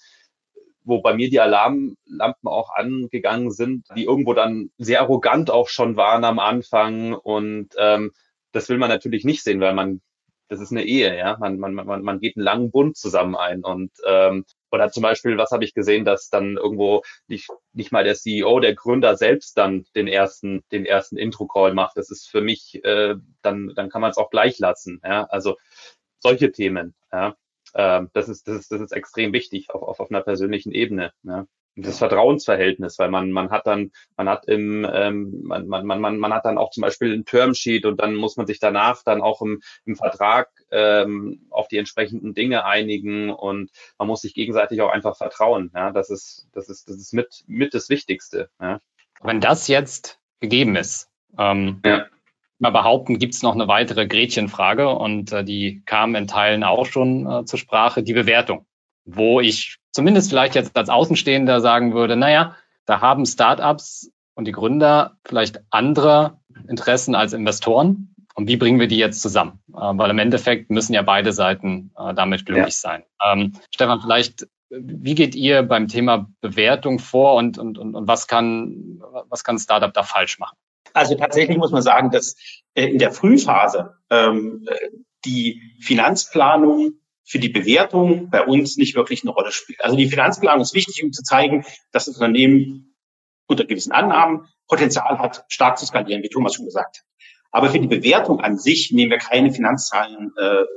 wo bei mir die Alarmlampen auch angegangen sind, die irgendwo dann sehr arrogant auch schon waren am Anfang. Und ähm, das will man natürlich nicht sehen, weil man, das ist eine Ehe, ja. Man, man, man, man geht einen langen Bund zusammen ein. Und ähm, oder zum Beispiel, was habe ich gesehen, dass dann irgendwo nicht, nicht mal der C E O, der Gründer selbst dann den ersten, den ersten Intro-Call macht. Das ist für mich, äh, dann, dann kann man es auch gleich lassen. Ja, also solche Themen, ja. Das ist, das ist, das ist extrem wichtig auf, auf, auf einer persönlichen Ebene. Ja. Und das Vertrauensverhältnis, weil man, man hat dann, man hat im, ähm, man, man, man, man hat dann auch zum Beispiel ein Termsheet und dann muss man sich danach dann auch im, im Vertrag ähm, auf die entsprechenden Dinge einigen und man muss sich gegenseitig auch einfach vertrauen. Ja. Das ist, das ist, das ist mit, mit das Wichtigste. Ja. Wenn das jetzt gegeben ist, ähm, ja. mal behaupten, gibt es noch eine weitere Gretchenfrage und äh, die kam in Teilen auch schon äh, zur Sprache, die Bewertung, wo ich zumindest vielleicht jetzt als Außenstehender sagen würde, naja, da haben Startups und die Gründer vielleicht andere Interessen als Investoren und wie bringen wir die jetzt zusammen? Äh, weil im Endeffekt müssen ja beide Seiten äh, damit glücklich ja. sein. Ähm, Stefan, vielleicht, wie geht ihr beim Thema Bewertung vor und, und, und, und was kann, was kann ein Startup da falsch machen? Also tatsächlich muss man sagen, dass äh, in der Frühphase ähm, die Finanzplanung für die Bewertung bei uns nicht wirklich eine Rolle spielt. Also die Finanzplanung ist wichtig, um zu zeigen, dass das Unternehmen unter gewissen Annahmen Potenzial hat, stark zu skalieren, wie Thomas schon gesagt hat. Aber für die Bewertung an sich nehmen wir keine Finanzzahlen,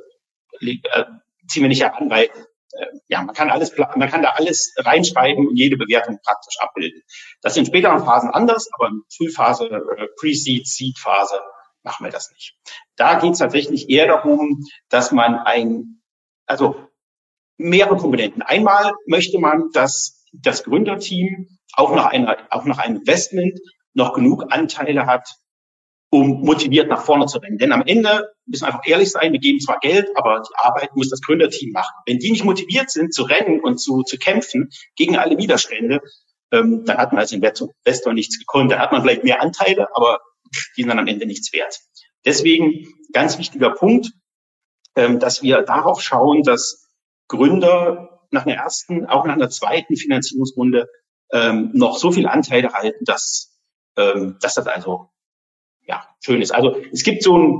äh, äh, ziehen wir nicht heran, weil ja, man kann alles, man kann da alles reinschreiben und jede Bewertung praktisch abbilden. Das ist in späteren Phasen anders, aber in Frühphase, Pre-Seed, Seed-Phase machen wir das nicht. Da geht es tatsächlich eher darum, dass man ein, also mehrere Komponenten. Einmal möchte man, dass das Gründerteam auch nach einer, auch nach einem Investment noch genug Anteile hat, um motiviert nach vorne zu rennen. Denn am Ende müssen wir einfach ehrlich sein, wir geben zwar Geld, aber die Arbeit muss das Gründerteam machen. Wenn die nicht motiviert sind zu rennen und zu, zu kämpfen gegen alle Widerstände, ähm, dann hat man als Investor nichts gekonnt. Dann hat man vielleicht mehr Anteile, aber die sind dann am Ende nichts wert. Deswegen ganz wichtiger Punkt, ähm, dass wir darauf schauen, dass Gründer nach einer ersten, auch nach einer zweiten Finanzierungsrunde ähm, noch so viele Anteile halten, dass, ähm, dass das also ja, schön ist. Also es gibt so ein,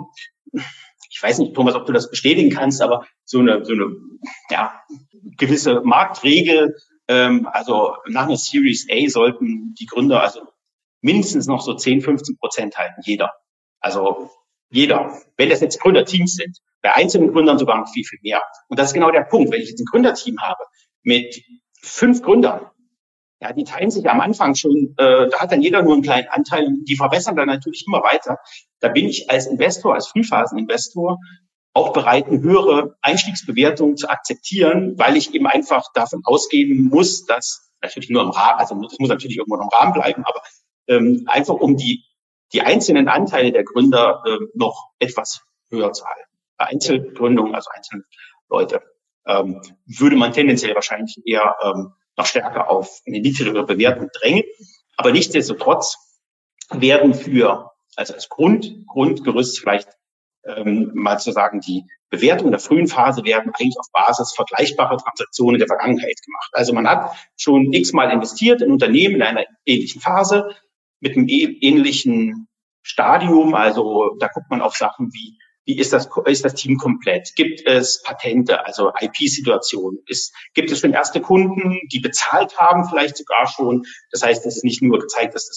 ich weiß nicht, Thomas, ob du das bestätigen kannst, aber so eine, so eine ja, gewisse Marktregel, ähm, also nach einer Series A sollten die Gründer also mindestens noch so zehn, fünfzehn Prozent halten, jeder. Also jeder, wenn das jetzt Gründerteams sind, bei einzelnen Gründern sogar noch viel, viel mehr. Und das ist genau der Punkt, wenn ich jetzt ein Gründerteam habe mit fünf Gründern, ja, die teilen sich am Anfang schon, äh, da hat dann jeder nur einen kleinen Anteil, die verbessern dann natürlich immer weiter. Da bin ich als Investor, als Frühphaseninvestor auch bereit, eine höhere Einstiegsbewertung zu akzeptieren, weil ich eben einfach davon ausgehen muss, dass natürlich nur im Rahmen, also das muss natürlich irgendwo im Rahmen bleiben, aber ähm, einfach um die die einzelnen Anteile der Gründer äh, noch etwas höher zu halten. Bei Einzelgründungen, also einzelne Leute, ähm, würde man tendenziell wahrscheinlich eher ähm, noch stärker auf eine niedrigere Bewertung drängen. Aber nichtsdestotrotz werden für, also als Grund, Grundgerüst vielleicht ähm, mal zu sagen, die Bewertung der frühen Phase werden eigentlich auf Basis vergleichbarer Transaktionen der Vergangenheit gemacht. Also man hat schon x-mal investiert in Unternehmen in einer ähnlichen Phase mit einem ähnlichen Stadium. Also da guckt man auf Sachen wie, wie ist das, ist das Team komplett? Gibt es Patente, also I P-Situationen? Ist, gibt es schon erste Kunden, die bezahlt haben, vielleicht sogar schon? Das heißt, es ist nicht nur gezeigt, dass das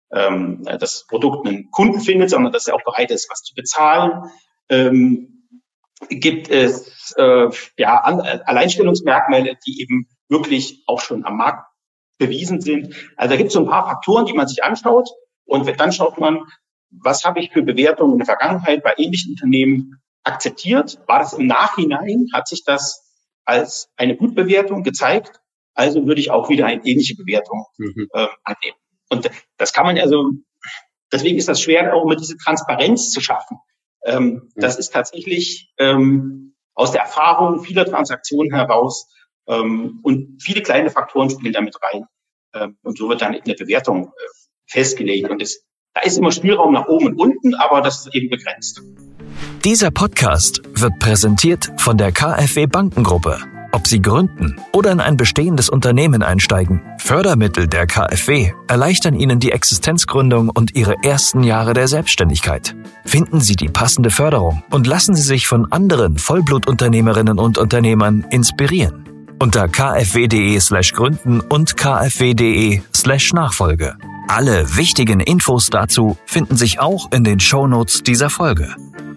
ähm, das Produkt einen Kunden findet, sondern dass er auch bereit ist, was zu bezahlen. Ähm, gibt es äh, ja an, Alleinstellungsmerkmale, die eben wirklich auch schon am Markt bewiesen sind. Also da gibt es so ein paar Faktoren, die man sich anschaut und dann schaut man, was habe ich für Bewertungen in der Vergangenheit bei ähnlichen Unternehmen akzeptiert? War das im Nachhinein? Hat sich das als eine Gutbewertung gezeigt? Also würde ich auch wieder eine ähnliche Bewertung mhm. äh, annehmen. Und das kann man also, deswegen ist das schwer, auch immer diese Transparenz zu schaffen. Ähm, mhm. Das ist tatsächlich ähm, aus der Erfahrung vieler Transaktionen heraus ähm, und viele kleine Faktoren spielen damit rein. Ähm, und so wird dann in der Bewertung äh, festgelegt. Und es, da ist immer Spielraum nach oben und unten, aber das ist eben begrenzt. Dieser Podcast wird präsentiert von der KfW Bankengruppe. Ob Sie gründen oder in ein bestehendes Unternehmen einsteigen, Fördermittel der KfW erleichtern Ihnen die Existenzgründung und Ihre ersten Jahre der Selbstständigkeit. Finden Sie die passende Förderung und lassen Sie sich von anderen Vollblutunternehmerinnen und Unternehmern inspirieren. Unter kfw.de slash gründen und kfw.de slash Nachfolge. Alle wichtigen Infos dazu finden sich auch in den Shownotes dieser Folge.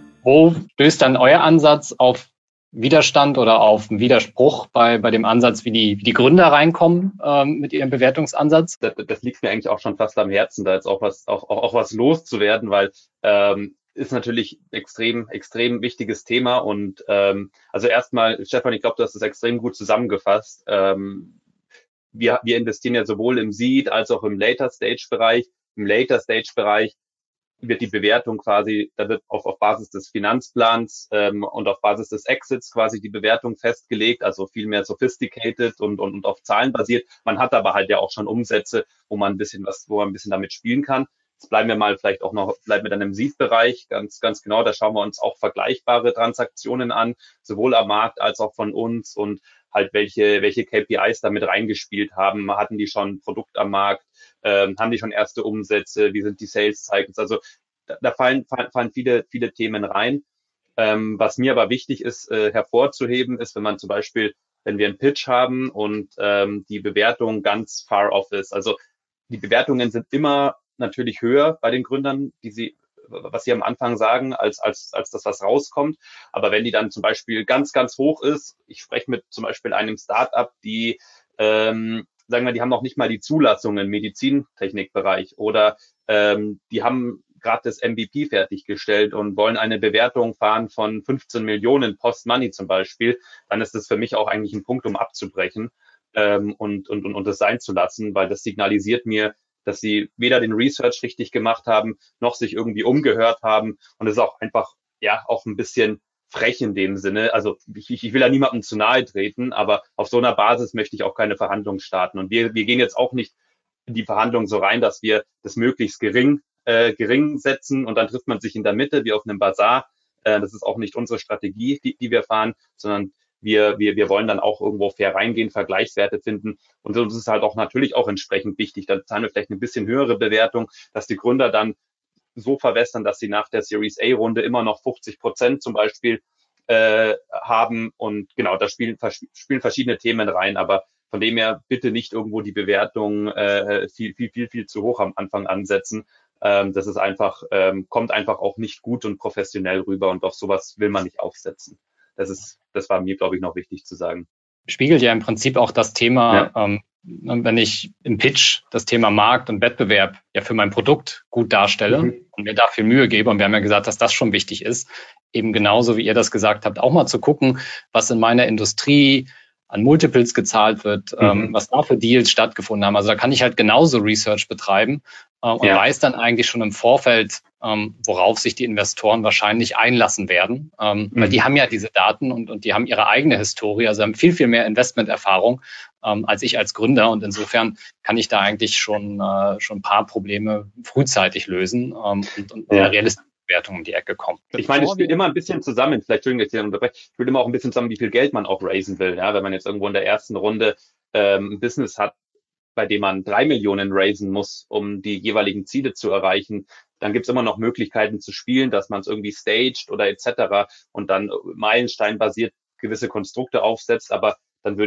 Wo stößt dann euer Ansatz auf Widerstand oder auf einen Widerspruch bei bei dem Ansatz, wie die wie die Gründer reinkommen ähm, mit ihrem Bewertungsansatz? Das, das liegt mir eigentlich auch schon fast am Herzen, da jetzt auch was auch auch, auch was loszuwerden, weil ähm, ist natürlich extrem extrem wichtiges Thema und ähm, also erstmal, Stefan, ich glaube, du hast das extrem gut zusammengefasst. Ähm, wir wir investieren ja sowohl im Seed als auch im Later Stage Bereich. Im Later Stage Bereich wird die Bewertung quasi, da wird auf, auf Basis des Finanzplans ähm, und auf Basis des Exits quasi die Bewertung festgelegt, also viel mehr sophisticated und, und, und auf Zahlen basiert. Man hat aber halt ja auch schon Umsätze, wo man ein bisschen was, wo man ein bisschen damit spielen kann. Jetzt bleiben wir mal vielleicht auch noch, bleiben wir dann im Seed-Bereich, ganz, ganz genau, da schauen wir uns auch vergleichbare Transaktionen an, sowohl am Markt als auch von uns und halt welche, welche K P Is damit reingespielt haben. Hatten die schon ein Produkt am Markt? Ähm, haben die schon erste Umsätze? Wie sind die Sales Cycles? Also da, da fallen, fallen, fallen viele, viele Themen rein. Ähm, was mir aber wichtig ist, äh, hervorzuheben, ist, wenn man zum Beispiel, wenn wir einen Pitch haben und ähm, die Bewertung ganz far off ist. Also die Bewertungen sind immer natürlich höher bei den Gründern, die sie was sie am Anfang sagen, als, als, als das, was rauskommt. Aber wenn die dann zum Beispiel ganz, ganz hoch ist, ich spreche mit zum Beispiel einem Startup, die, ähm, sagen wir, die haben noch nicht mal die Zulassung im Medizintechnikbereich oder ähm, die haben gerade das M V P fertiggestellt und wollen eine Bewertung fahren von fünfzehn Millionen Post-Money zum Beispiel, dann ist das für mich auch eigentlich ein Punkt, um abzubrechen ähm, und, und, und, und das sein zu lassen, weil das signalisiert mir, dass sie weder den Research richtig gemacht haben, noch sich irgendwie umgehört haben. Und es ist auch einfach, ja, auch ein bisschen frech in dem Sinne. Also ich, ich will ja niemandem zu nahe treten, aber auf so einer Basis möchte ich auch keine Verhandlungen starten. Und wir, wir gehen jetzt auch nicht in die Verhandlungen so rein, dass wir das möglichst gering, äh, gering setzen und dann trifft man sich in der Mitte wie auf einem Bazar. Äh, das ist auch nicht unsere Strategie, die, die wir fahren, sondern Wir, wir, wir wollen dann auch irgendwo fair reingehen, Vergleichswerte finden. Und so ist es halt auch natürlich auch entsprechend wichtig. Dann zahlen wir vielleicht eine bisschen höhere Bewertung, dass die Gründer dann so verwässern, dass sie nach der Series A-Runde immer noch fünfzig Prozent zum Beispiel äh, haben. Und genau, da spielen, spielen verschiedene Themen rein. Aber von dem her bitte nicht irgendwo die Bewertung äh, viel, viel, viel, viel zu hoch am Anfang ansetzen. Ähm, das ist einfach, ähm, kommt einfach auch nicht gut und professionell rüber. Und auf sowas will man nicht aufsetzen. Das ist, das war mir, glaube ich, noch wichtig zu sagen. Spiegelt ja im Prinzip auch das Thema, ja. ähm, wenn ich im Pitch das Thema Markt und Wettbewerb ja für mein Produkt gut darstelle mhm. und mir da viel Mühe gebe, und wir haben ja gesagt, dass das schon wichtig ist, eben genauso wie ihr das gesagt habt, auch mal zu gucken, was in meiner Industrie an Multiples gezahlt wird, mhm. ähm, was da für Deals stattgefunden haben. Also da kann ich halt genauso Research betreiben äh, und ja. weiß dann eigentlich schon im Vorfeld, ähm, worauf sich die Investoren wahrscheinlich einlassen werden. Ähm, mhm. Weil die haben ja diese Daten und, und die haben ihre eigene Historie, also haben viel, viel mehr Investmenterfahrung ähm, als ich als Gründer. Und insofern kann ich da eigentlich schon, äh, schon ein paar Probleme frühzeitig lösen ähm, und, und ja. realistisch Wertung um die Ecke kommt. Ich meine, es spielt immer ein bisschen zusammen, vielleicht, Entschuldigung, dass ich unterbreche, es spielt immer auch ein bisschen zusammen, wie viel Geld man auch raisen will. Ja, wenn man jetzt irgendwo in der ersten Runde ähm, ein Business hat, bei dem man drei Millionen raisen muss, um die jeweiligen Ziele zu erreichen, dann gibt es immer noch Möglichkeiten zu spielen, dass man es irgendwie staged oder et cetera und dann meilensteinbasiert gewisse Konstrukte aufsetzt, aber dann würde ich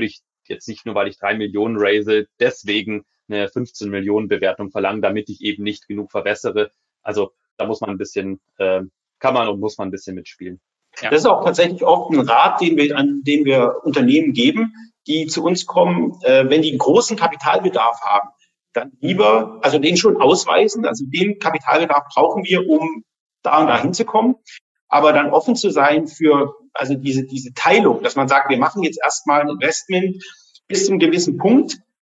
jetzt nicht nur, weil ich drei Millionen raise, deswegen eine fünfzehn Millionen Bewertung verlangen, damit ich eben nicht genug verwässere. Also da muss man ein bisschen, äh, kann man und muss man ein bisschen mitspielen. Ja. Das ist auch tatsächlich oft ein Rat, den wir, an den wir Unternehmen geben, die zu uns kommen, äh, wenn die einen großen Kapitalbedarf haben, dann lieber, also den schon ausweisen, also den Kapitalbedarf brauchen wir, um da und da hinzukommen, aber dann offen zu sein für, also diese, diese Teilung, dass man sagt, wir machen jetzt erstmal ein Investment bis zu einem gewissen Punkt,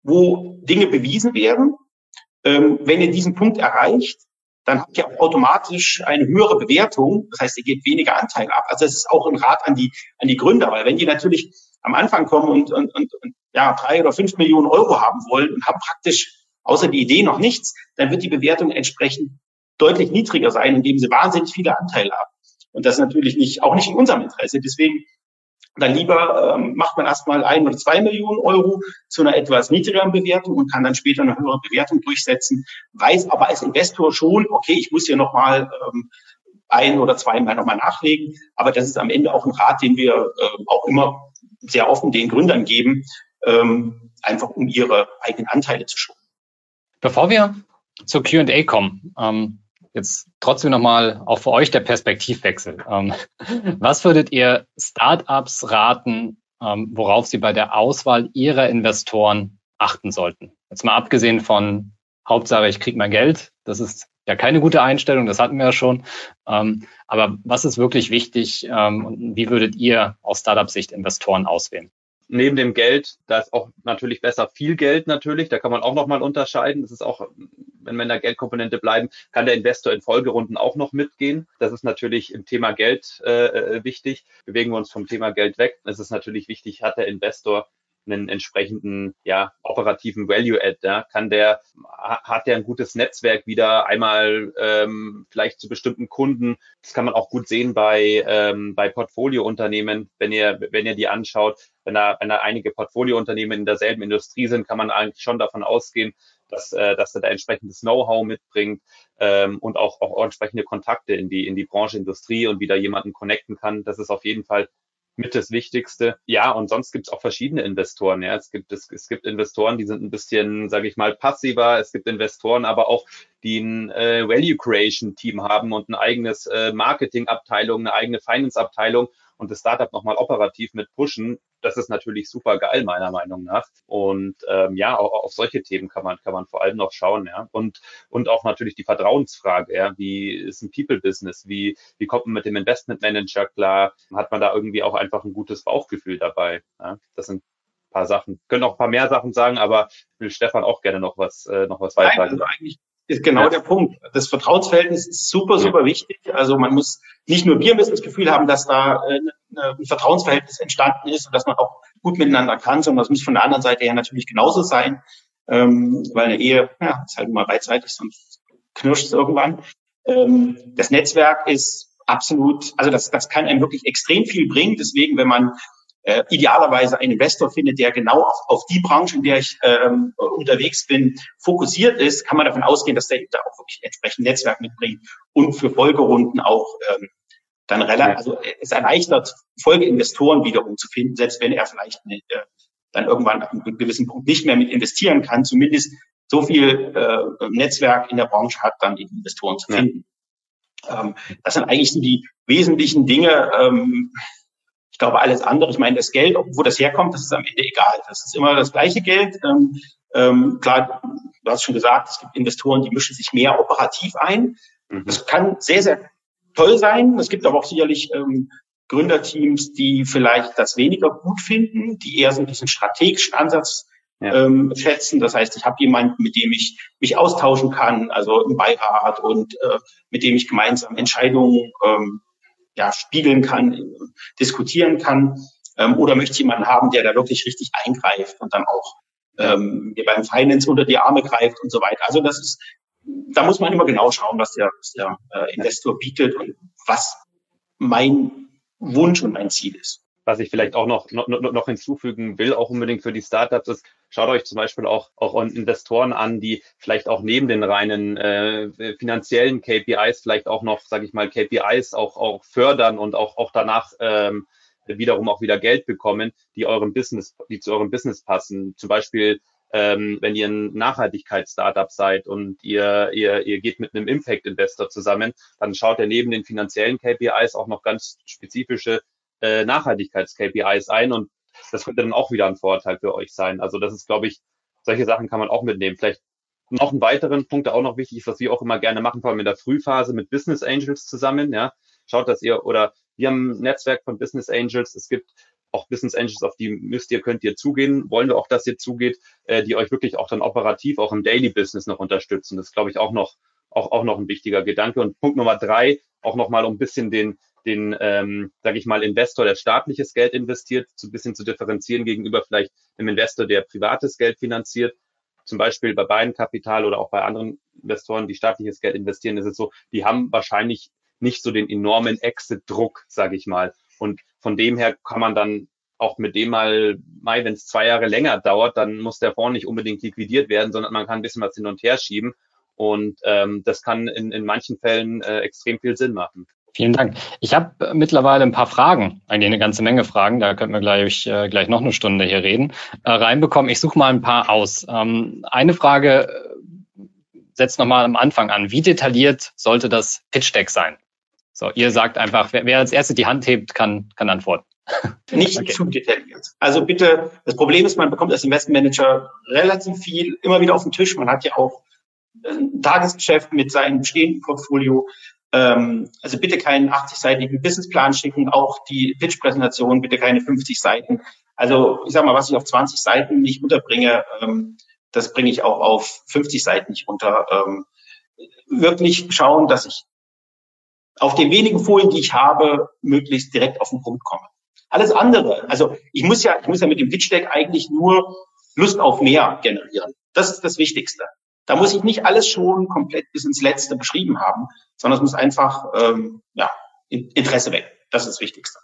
wo Dinge bewiesen werden. Ähm, wenn ihr diesen Punkt erreicht, dann habt ihr auch automatisch eine höhere Bewertung. Das heißt, ihr gebt weniger Anteil ab. Also das ist auch ein Rat an die, an die Gründer, weil wenn die natürlich am Anfang kommen und, und, und, und ja, drei oder fünf Millionen Euro haben wollen und haben praktisch außer die Idee noch nichts, dann wird die Bewertung entsprechend deutlich niedriger sein, indem sie wahnsinnig viele Anteile haben. Und das ist natürlich nicht, auch nicht in unserem Interesse. Deswegen dann lieber ähm, macht man erstmal ein oder zwei Millionen Euro zu einer etwas niedrigeren Bewertung und kann dann später eine höhere Bewertung durchsetzen, weiß aber als Investor schon, okay, ich muss hier nochmal ähm, ein oder zweimal nochmal nachlegen, aber das ist am Ende auch ein Rat, den wir äh, auch immer sehr offen den Gründern geben, ähm, einfach um ihre eigenen Anteile zu schonen. Bevor wir zur Q und A kommen, ähm, jetzt trotzdem nochmal auch für euch der Perspektivwechsel. Ähm, was würdet ihr Startups raten, ähm, worauf sie bei der Auswahl ihrer Investoren achten sollten? Jetzt mal abgesehen von Hauptsache, ich kriege mein Geld. Das ist ja keine gute Einstellung, das hatten wir ja schon. Ähm, aber was ist wirklich wichtig ähm, und wie würdet ihr aus Startup-Sicht Investoren auswählen? Neben dem Geld, da ist auch natürlich besser viel Geld natürlich, da kann man auch nochmal unterscheiden. Das ist auch, wenn wir in der Geldkomponente bleiben, kann der Investor in Folgerunden auch noch mitgehen. Das ist natürlich im Thema Geld äh, wichtig. Bewegen wir uns vom Thema Geld weg. Es ist natürlich wichtig, hat der Investor einen entsprechenden, ja, operativen Value-Add, ja, kann der, hat der ein gutes Netzwerk wieder einmal ähm, vielleicht zu bestimmten Kunden. Das kann man auch gut sehen bei ähm, bei Portfoliounternehmen, wenn ihr wenn ihr die anschaut, wenn da wenn da einige Portfoliounternehmen in derselben Industrie sind, kann man eigentlich schon davon ausgehen, dass äh, dass er da entsprechendes Know-how mitbringt ähm, und auch auch entsprechende Kontakte in die in die Branche Industrie und wieder jemanden connecten kann. Das ist auf jeden Fall mit das Wichtigste. Ja, und sonst gibt es auch verschiedene Investoren. Ja, es gibt es, es gibt Investoren, die sind ein bisschen, sage ich mal, passiver. Es gibt Investoren, aber auch die ein äh, Value Creation Team haben und ein eigenes äh, Marketing-Abteilung, eine eigene Finance-Abteilung und das Startup nochmal operativ mit pushen. Das ist natürlich super geil, meiner Meinung nach. Und ähm, ja, auch auf solche Themen kann man kann man vor allem noch schauen, ja. Und und auch natürlich die Vertrauensfrage, ja. Wie ist ein People-Business? Wie wie kommt man mit dem Investment-Manager klar? Hat man da irgendwie auch einfach ein gutes Bauchgefühl dabei? Ja? Das sind ein paar Sachen. Können auch ein paar mehr Sachen sagen, aber will Stefan auch gerne noch was äh, noch was weiter. Also eigentlich ist genau ja. der Punkt. Das Vertrauensverhältnis ist super, super ja. wichtig. Also man muss nicht nur wir müssen das Gefühl haben, dass da äh, ein Vertrauensverhältnis entstanden ist und dass man auch gut miteinander kann, sondern das muss von der anderen Seite her natürlich genauso sein, ähm, weil eine Ehe ja, ist halt immer beidseitig, sonst knirscht es irgendwann. Ähm, das Netzwerk ist absolut, also das, das kann einem wirklich extrem viel bringen. Deswegen, wenn man Äh, idealerweise einen Investor findet, der genau auf, auf die Branche, in der ich ähm, unterwegs bin, fokussiert ist, kann man davon ausgehen, dass der da auch wirklich entsprechend Netzwerk mitbringt und für Folgerunden auch ähm, dann relativ, also es erleichtert, Folgeinvestoren wiederum zu finden, selbst wenn er vielleicht nicht, äh, dann irgendwann ab einem gewissen Punkt nicht mehr mit investieren kann, zumindest so viel äh, Netzwerk in der Branche hat, dann die Investoren zu finden. Ja. Ähm, das sind eigentlich so die wesentlichen Dinge. Ähm, Ich glaube, alles andere, ich meine, das Geld, wo das herkommt, das ist am Ende egal. Das ist immer das gleiche Geld. Ähm, ähm, klar, du hast schon gesagt, es gibt Investoren, die mischen sich mehr operativ ein. Mhm. Das kann sehr, sehr toll sein. Es gibt aber auch sicherlich ähm, Gründerteams, die vielleicht das weniger gut finden, die eher so diesen strategischen Ansatz ja. ähm, schätzen. Das heißt, ich habe jemanden, mit dem ich mich austauschen kann, also im Beirat und äh, mit dem ich gemeinsam Entscheidungen ähm, ja, spiegeln kann, diskutieren kann, ähm, oder möchte jemanden haben, der da wirklich richtig eingreift und dann auch ähm, mir beim Finance unter die Arme greift und so weiter. Also das ist, da muss man immer genau schauen, was der, was der äh, Investor bietet und was mein Wunsch und mein Ziel ist. Was ich vielleicht auch noch, noch, noch hinzufügen will, auch unbedingt für die Startups, ist, schaut euch zum Beispiel auch, auch Investoren an, die vielleicht auch neben den reinen äh, finanziellen K P Is vielleicht auch noch, sage ich mal, K P Is auch, auch fördern und auch, auch danach ähm, wiederum auch wieder Geld bekommen, die eurem Business, die zu eurem Business passen. Zum Beispiel, ähm, wenn ihr ein Nachhaltigkeits-Startup seid und ihr, ihr, ihr geht mit einem Impact-Investor zusammen, dann schaut er neben den finanziellen K P Is auch noch ganz spezifische äh, Nachhaltigkeits-K P Is ein und das könnte dann auch wieder ein Vorteil für euch sein. Also das ist, glaube ich, solche Sachen kann man auch mitnehmen. Vielleicht noch einen weiteren Punkt, der auch noch wichtig ist, was wir auch immer gerne machen, vor allem in der Frühphase mit Business Angels zusammen, ja. Schaut, dass ihr, oder wir haben ein Netzwerk von Business Angels. Es gibt auch Business Angels, auf die müsst ihr, könnt ihr zugehen. Wollen wir auch, dass ihr zugeht, äh, die euch wirklich auch dann operativ auch im Daily Business noch unterstützen. Das ist, glaube ich, auch noch, auch, auch noch ein wichtiger Gedanke. Und Punkt Nummer drei, auch nochmal um ein bisschen den, den, ähm, sage ich mal, Investor, der staatliches Geld investiert, so ein bisschen zu differenzieren gegenüber vielleicht einem Investor, der privates Geld finanziert. Zum Beispiel bei Bain-Capital oder auch bei anderen Investoren, die staatliches Geld investieren, ist es so, die haben wahrscheinlich nicht so den enormen Exit-Druck, sage ich mal. Und von dem her kann man dann auch mit dem mal, wenn es zwei Jahre länger dauert, dann muss der Fonds nicht unbedingt liquidiert werden, sondern man kann ein bisschen was hin und her schieben. Und ähm, das kann in, in manchen Fällen äh, extrem viel Sinn machen. Vielen Dank. Ich habe mittlerweile ein paar Fragen, eigentlich eine ganze Menge Fragen, da könnten wir gleich, äh, gleich noch eine Stunde hier reden, äh, reinbekommen. Ich suche mal ein paar aus. Ähm, eine Frage äh, setzt nochmal am Anfang an. Wie detailliert sollte das Pitch-Deck sein? So, ihr sagt einfach, wer, wer als Erste die Hand hebt, kann, kann antworten. Nicht okay. Zu detailliert. Also bitte, das Problem ist, man bekommt als Investmentmanager relativ viel immer wieder auf den Tisch. Man hat ja auch ein Tagesgeschäft mit seinem bestehenden Portfolio. Ähm, also bitte keinen achtzig-seitigen Businessplan schicken, auch die Pitch-Präsentation bitte keine fünfzig Seiten. Also ich sag mal, was ich auf zwanzig Seiten nicht unterbringe, ähm, das bringe ich auch auf fünfzig Seiten nicht unter. Ähm, wirklich schauen, dass ich auf den wenigen Folien, die ich habe, möglichst direkt auf den Punkt komme. Alles andere, also ich muss ja, ich muss ja mit dem Pitch-Deck eigentlich nur Lust auf mehr generieren. Das ist das Wichtigste. Da muss ich nicht alles schon komplett bis ins Letzte beschrieben haben, sondern es muss einfach ähm, ja, Interesse wecken. Das ist das Wichtigste.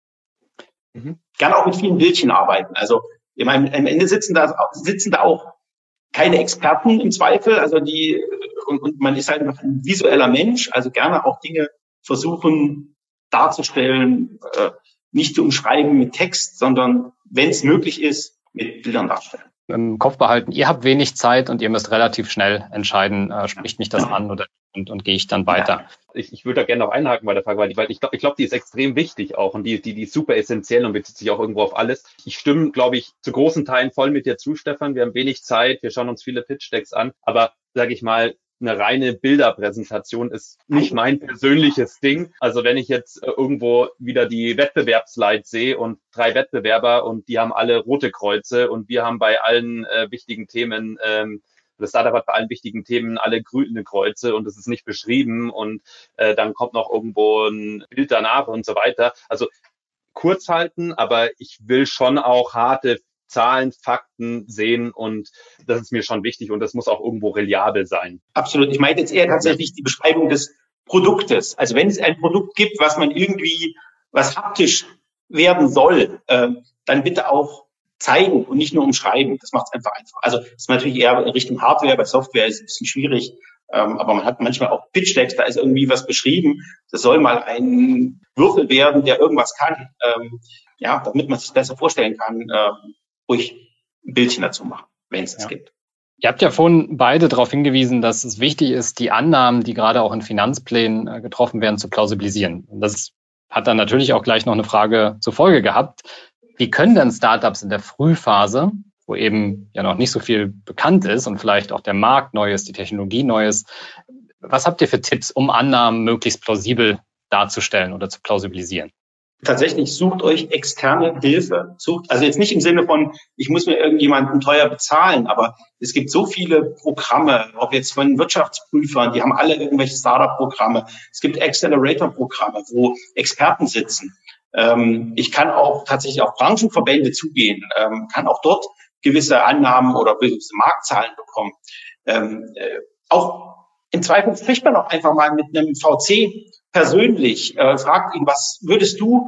Mhm. Gerne auch mit vielen Bildchen arbeiten. Also ich meine, am Ende sitzen da, sitzen da auch keine Experten im Zweifel. Also die und, und man ist halt einfach ein visueller Mensch. Also gerne auch Dinge versuchen darzustellen, äh, nicht zu umschreiben mit Text, sondern wenn es möglich ist, mit Bildern darstellen. Im Kopf behalten, ihr habt wenig Zeit und ihr müsst relativ schnell entscheiden, äh, spricht mich das an oder und, und gehe ich dann weiter. Ich, ich würde da gerne noch einhaken bei der Frage, weil ich, weil ich glaube, ich glaub, die ist extrem wichtig auch und die, die, die ist super essentiell und bezieht sich auch irgendwo auf alles. Ich stimme, glaube ich, zu großen Teilen voll mit dir zu, Stefan. Wir haben wenig Zeit, wir schauen uns viele Pitch-Decks an, aber sage ich mal, eine reine Bilderpräsentation ist nicht mein persönliches Ding. Also wenn ich jetzt äh, irgendwo wieder die Wettbewerbsslides sehe und drei Wettbewerber und die haben alle rote Kreuze und wir haben bei allen äh, wichtigen Themen, ähm, das Startup hat bei allen wichtigen Themen alle grüne Kreuze und es ist nicht beschrieben und äh, dann kommt noch irgendwo ein Bild danach und so weiter. Also kurz halten, aber ich will schon auch harte Zahlen, Fakten sehen und das ist mir schon wichtig und das muss auch irgendwo reliabel sein. Absolut. Ich meine jetzt eher tatsächlich die Beschreibung des Produktes. Also wenn es ein Produkt gibt, was man irgendwie, was haptisch werden soll, äh, dann bitte auch zeigen und nicht nur umschreiben. Das macht es einfach einfach. Also das ist natürlich eher in Richtung Hardware, bei Software ist es ein bisschen schwierig, ähm, aber man hat manchmal auch Pitch-Decks, da ist irgendwie was beschrieben. Das soll mal ein Würfel werden, der irgendwas kann. Ähm, ja, damit man sich das besser vorstellen kann, ähm, ruhig ein Bildchen dazu machen, wenn es es ja. gibt. Ihr habt ja vorhin beide darauf hingewiesen, dass es wichtig ist, die Annahmen, die gerade auch in Finanzplänen äh, getroffen werden, zu plausibilisieren. Und das hat dann natürlich auch gleich noch eine Frage zur Folge gehabt. Wie können denn Startups in der Frühphase, wo eben ja noch nicht so viel bekannt ist und vielleicht auch der Markt neu ist, die Technologie neu ist, was habt ihr für Tipps, um Annahmen möglichst plausibel darzustellen oder zu plausibilisieren? Tatsächlich sucht euch externe Hilfe. Sucht, also jetzt nicht im Sinne von, ich muss mir irgendjemanden teuer bezahlen, aber es gibt so viele Programme, ob jetzt von Wirtschaftsprüfern, die haben alle irgendwelche Startup-Programme. Es gibt Accelerator-Programme, wo Experten sitzen. Ähm, ich kann auch tatsächlich auf Branchenverbände zugehen, ähm, kann auch dort gewisse Annahmen oder gewisse Marktzahlen bekommen. Ähm, äh, auch im Zweifel spricht man auch einfach mal mit einem V C persönlich, äh, fragt ihn, was würdest du,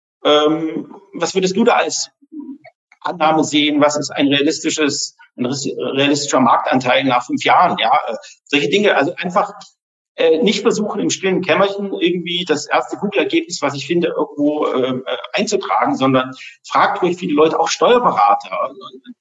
ähm, was würdest du da als Annahme sehen? Was ist ein realistisches, ein realistischer Marktanteil nach fünf Jahren? Ja, äh, solche Dinge. Also einfach Äh, nicht versuchen, im stillen Kämmerchen irgendwie das erste Google-Ergebnis, was ich finde, irgendwo äh, einzutragen, sondern fragt ruhig viele Leute, auch Steuerberater.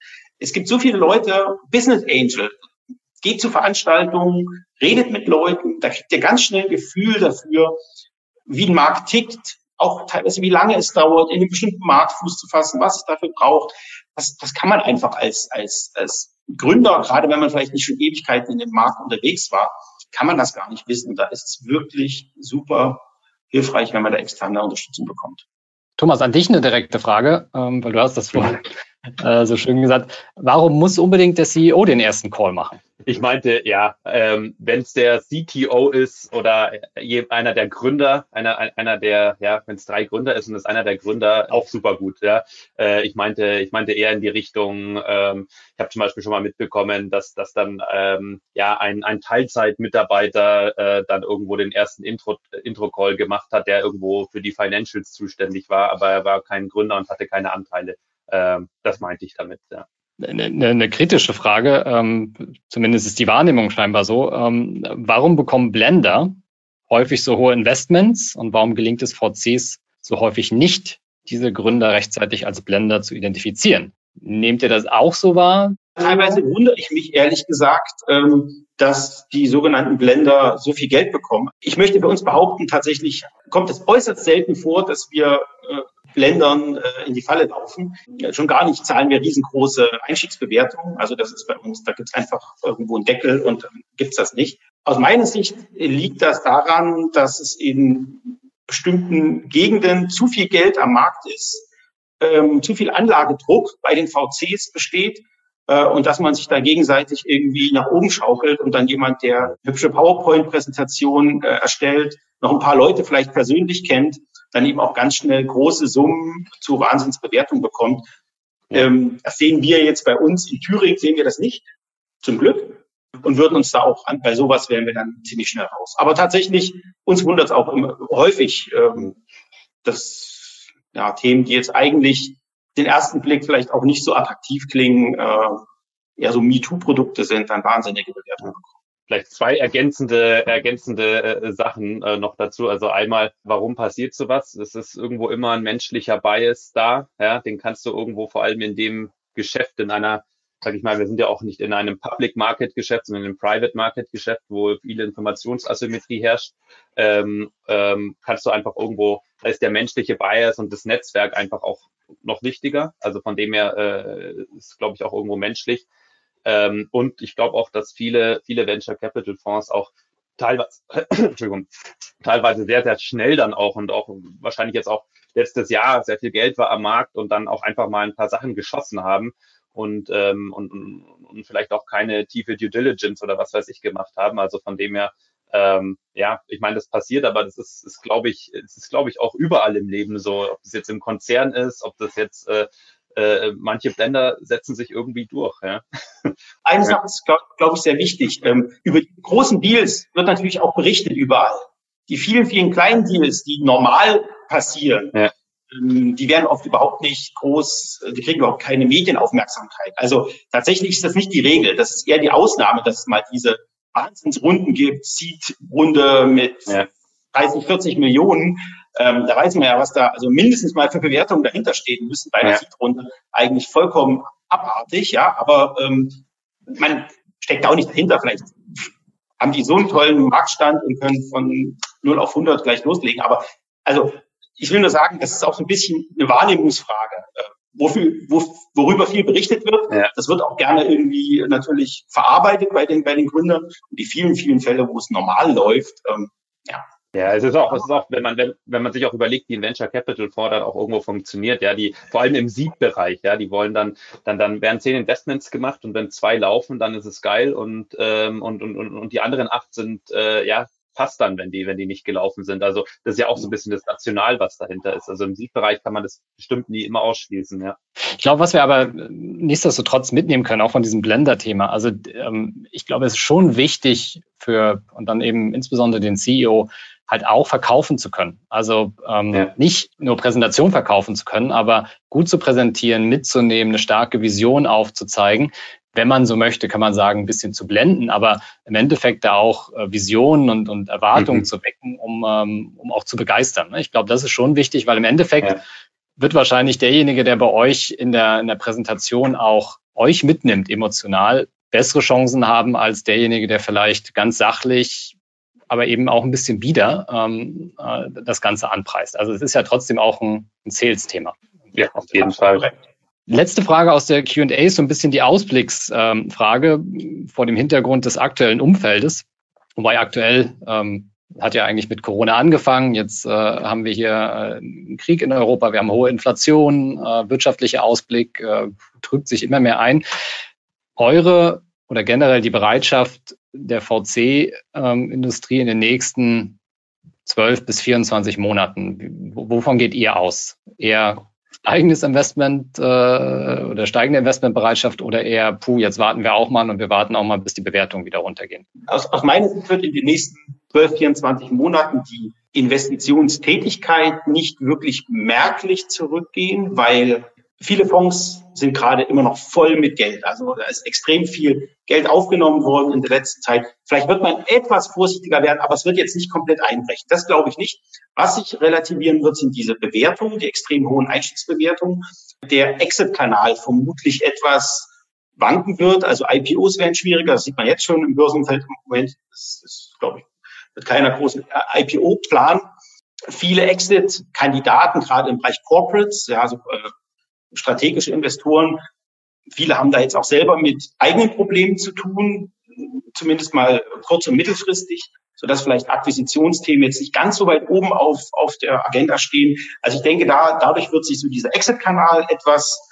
Es gibt so viele Leute, Business Angel, geht zu Veranstaltungen, redet mit Leuten, da kriegt ihr ganz schnell ein Gefühl dafür, wie ein Markt tickt, auch teilweise wie lange es dauert, in einem bestimmten Markt Fuß zu fassen, was es dafür braucht. Das, das kann man einfach als, als, als Gründer, gerade wenn man vielleicht nicht schon Ewigkeiten in dem Markt unterwegs war, kann man das gar nicht wissen. Da ist es wirklich super hilfreich, wenn man da externe Unterstützung bekommt. Thomas, an dich eine direkte Frage, ähm, weil du hast das vorhin äh, so schön gesagt. Warum muss unbedingt der C E O den ersten Call machen? Ich meinte, ja, ähm, wenn es der C T O ist oder je, einer der Gründer, einer einer der, ja, wenn es drei Gründer ist und es ist einer der Gründer, auch super gut. Ja, äh, ich meinte, ich meinte eher in die Richtung. Ähm, ich habe zum Beispiel schon mal mitbekommen, dass dass dann ähm, ja ein ein Teilzeitmitarbeiter äh, dann irgendwo den ersten Intro Intro Call gemacht hat, der irgendwo für die Financials zuständig war, aber er war kein Gründer und hatte keine Anteile. Ähm, das meinte ich damit. Ja. Eine, eine kritische Frage, ähm, zumindest ist die Wahrnehmung scheinbar so. Ähm, warum bekommen Blender häufig so hohe Investments und warum gelingt es V Cs so häufig nicht, diese Gründer rechtzeitig als Blender zu identifizieren? Nehmt ihr das auch so wahr? Teilweise wundere ich mich ehrlich gesagt, ähm, dass die sogenannten Blender so viel Geld bekommen. Ich möchte bei uns behaupten, tatsächlich kommt es äußerst selten vor, dass wir äh, Blendern äh, in die Falle laufen. Ja, schon gar nicht zahlen wir riesengroße Einstiegsbewertungen. Also das ist bei uns, da gibt es einfach irgendwo einen Deckel und ähm, gibt's das nicht. Aus meiner Sicht liegt das daran, dass es in bestimmten Gegenden zu viel Geld am Markt ist, ähm, zu viel Anlagedruck bei den V Cs besteht äh, und dass man sich da gegenseitig irgendwie nach oben schaukelt und dann jemand, der hübsche PowerPoint-Präsentation äh, erstellt, noch ein paar Leute vielleicht persönlich kennt, dann eben auch ganz schnell große Summen zu Wahnsinnsbewertung bekommt. Ähm, das sehen wir jetzt bei uns in Thüringen, sehen wir das nicht, zum Glück, und würden uns da auch an, bei sowas wären wir dann ziemlich schnell raus. Aber tatsächlich, uns wundert es auch immer, häufig, ähm, dass ja, Themen, die jetzt eigentlich den ersten Blick vielleicht auch nicht so attraktiv klingen, äh, eher so MeToo-Produkte sind, dann wahnsinnige Bewertungen bekommen. Vielleicht zwei ergänzende ergänzende äh, Sachen äh, noch dazu. Also einmal, warum passiert sowas? Es ist irgendwo immer ein menschlicher Bias da. Ja, den kannst du irgendwo vor allem in dem Geschäft, in einer, sag ich mal, wir sind ja auch nicht in einem Public Market Geschäft, sondern in einem Private Market Geschäft, wo viele Informationsasymmetrie herrscht. Ähm, ähm, kannst du einfach irgendwo, da ist der menschliche Bias und das Netzwerk einfach auch noch wichtiger. Also von dem her äh, ist, glaube ich, auch irgendwo menschlich. Ähm, und ich glaube auch, dass viele, viele Venture Capital Fonds auch teilweise, Entschuldigung, teilweise sehr, sehr schnell dann auch und auch wahrscheinlich jetzt auch letztes Jahr sehr viel Geld war am Markt und dann auch einfach mal ein paar Sachen geschossen haben und, ähm, und, und, und vielleicht auch keine tiefe Due Diligence oder was weiß ich gemacht haben. Also von dem her, ähm, ja, ich meine, das passiert, aber das ist, ist glaube ich, es ist, glaube ich, auch überall im Leben so, ob das jetzt im Konzern ist, ob das jetzt äh, Äh, manche Blender setzen sich irgendwie durch. Ja. Eine Sache ist, glaube glaub ich, sehr wichtig. Ähm, über die großen Deals wird natürlich auch berichtet überall. Die vielen, vielen kleinen Deals, die normal passieren, ja. ähm, die werden oft überhaupt nicht groß, die kriegen überhaupt keine Medienaufmerksamkeit. Also tatsächlich ist das nicht die Regel. Das ist eher die Ausnahme, dass es mal diese Wahnsinnsrunden gibt, Seed-Runde mit ja. dreißig, vierzig Millionen. Ähm, da weiß man ja, was da also mindestens mal für Bewertungen dahinter stehen müssen bei einer ja. Seed-Runde. Eigentlich vollkommen abartig, ja, aber ähm, man steckt auch nicht dahinter. Vielleicht haben die so einen tollen Marktstand und können von null auf hundert gleich loslegen. Aber also ich will nur sagen, das ist auch so ein bisschen eine Wahrnehmungsfrage. Äh, wofür, wo, worüber viel berichtet wird, ja. das wird auch gerne irgendwie natürlich verarbeitet bei den, bei den Gründern. Und die vielen, vielen Fälle, wo es normal läuft, ähm, ja. Ja, es ist auch, es ist auch, wenn man, wenn, wenn man sich auch überlegt, wie ein Venture Capital Fonds dann auch irgendwo funktioniert, ja, die, vor allem im Seed-Bereich, ja, die wollen dann, dann, dann werden zehn Investments gemacht und wenn zwei laufen, dann ist es geil und, ähm, und, und, und, und die anderen acht sind, äh, ja, passt dann, wenn die, wenn die nicht gelaufen sind. Also, das ist ja auch so ein bisschen das Rational, was dahinter ist. Also im Seed-Bereich kann man das bestimmt nie immer ausschließen, ja. Ich glaube, was wir aber nichtsdestotrotz mitnehmen können, auch von diesem Blender-Thema. Also, ähm, ich glaube, es ist schon wichtig für, und dann eben insbesondere den C E O, halt auch verkaufen zu können. Also ähm, ja. nicht nur Präsentation verkaufen zu können, aber gut zu präsentieren, mitzunehmen, eine starke Vision aufzuzeigen, wenn man so möchte, kann man sagen, ein bisschen zu blenden, aber im Endeffekt da auch äh, Visionen und, und Erwartungen mhm. zu wecken, um, ähm, um auch zu begeistern. Ich glaube, das ist schon wichtig, weil im Endeffekt ja. wird wahrscheinlich derjenige, der bei euch in der, in der Präsentation auch euch mitnimmt, emotional, bessere Chancen haben als derjenige, der vielleicht ganz sachlich, aber eben auch ein bisschen bieder ähm, äh, das Ganze anpreist. Also es ist ja trotzdem auch ein, ein Sales-Thema. Ja, auf jeden Fall. Letzte Frage aus der Q and A ist so ein bisschen die Ausblicksfrage ähm, vor dem Hintergrund des aktuellen Umfeldes. Wobei aktuell ähm, hat ja eigentlich mit Corona angefangen. Jetzt äh, haben wir hier äh, einen Krieg in Europa, wir haben hohe Inflation, äh, wirtschaftlicher Ausblick äh, drückt sich immer mehr ein. Eure oder generell die Bereitschaft der V C-Industrie ähm, in den nächsten zwölf bis vierundzwanzig Monaten, wovon geht ihr aus? Eher steigendes Investment äh, oder steigende Investmentbereitschaft oder eher, puh, jetzt warten wir auch mal und wir warten auch mal, bis die Bewertungen wieder runtergehen? Aus, aus meiner Sicht wird in den nächsten zwölf, vierundzwanzig Monaten die Investitionstätigkeit nicht wirklich merklich zurückgehen, weil viele Fonds sind gerade immer noch voll mit Geld. Also da ist extrem viel Geld aufgenommen worden in der letzten Zeit. Vielleicht wird man etwas vorsichtiger werden, aber es wird jetzt nicht komplett einbrechen. Das glaube ich nicht. Was sich relativieren wird, sind diese Bewertungen, die extrem hohen Einstiegsbewertungen. Der Exit-Kanal vermutlich etwas wanken wird. Also I P Os werden schwieriger. Das sieht man jetzt schon im Börsenumfeld im Moment. Das ist, glaube ich, wird keiner großen I P O planen. Viele Exit-Kandidaten, gerade im Bereich Corporates, ja, also äh, strategische Investoren, viele haben da jetzt auch selber mit eigenen Problemen zu tun, zumindest mal kurz- und mittelfristig, sodass vielleicht Akquisitionsthemen jetzt nicht ganz so weit oben auf, auf der Agenda stehen. Also ich denke, da dadurch wird sich so dieser Exit-Kanal etwas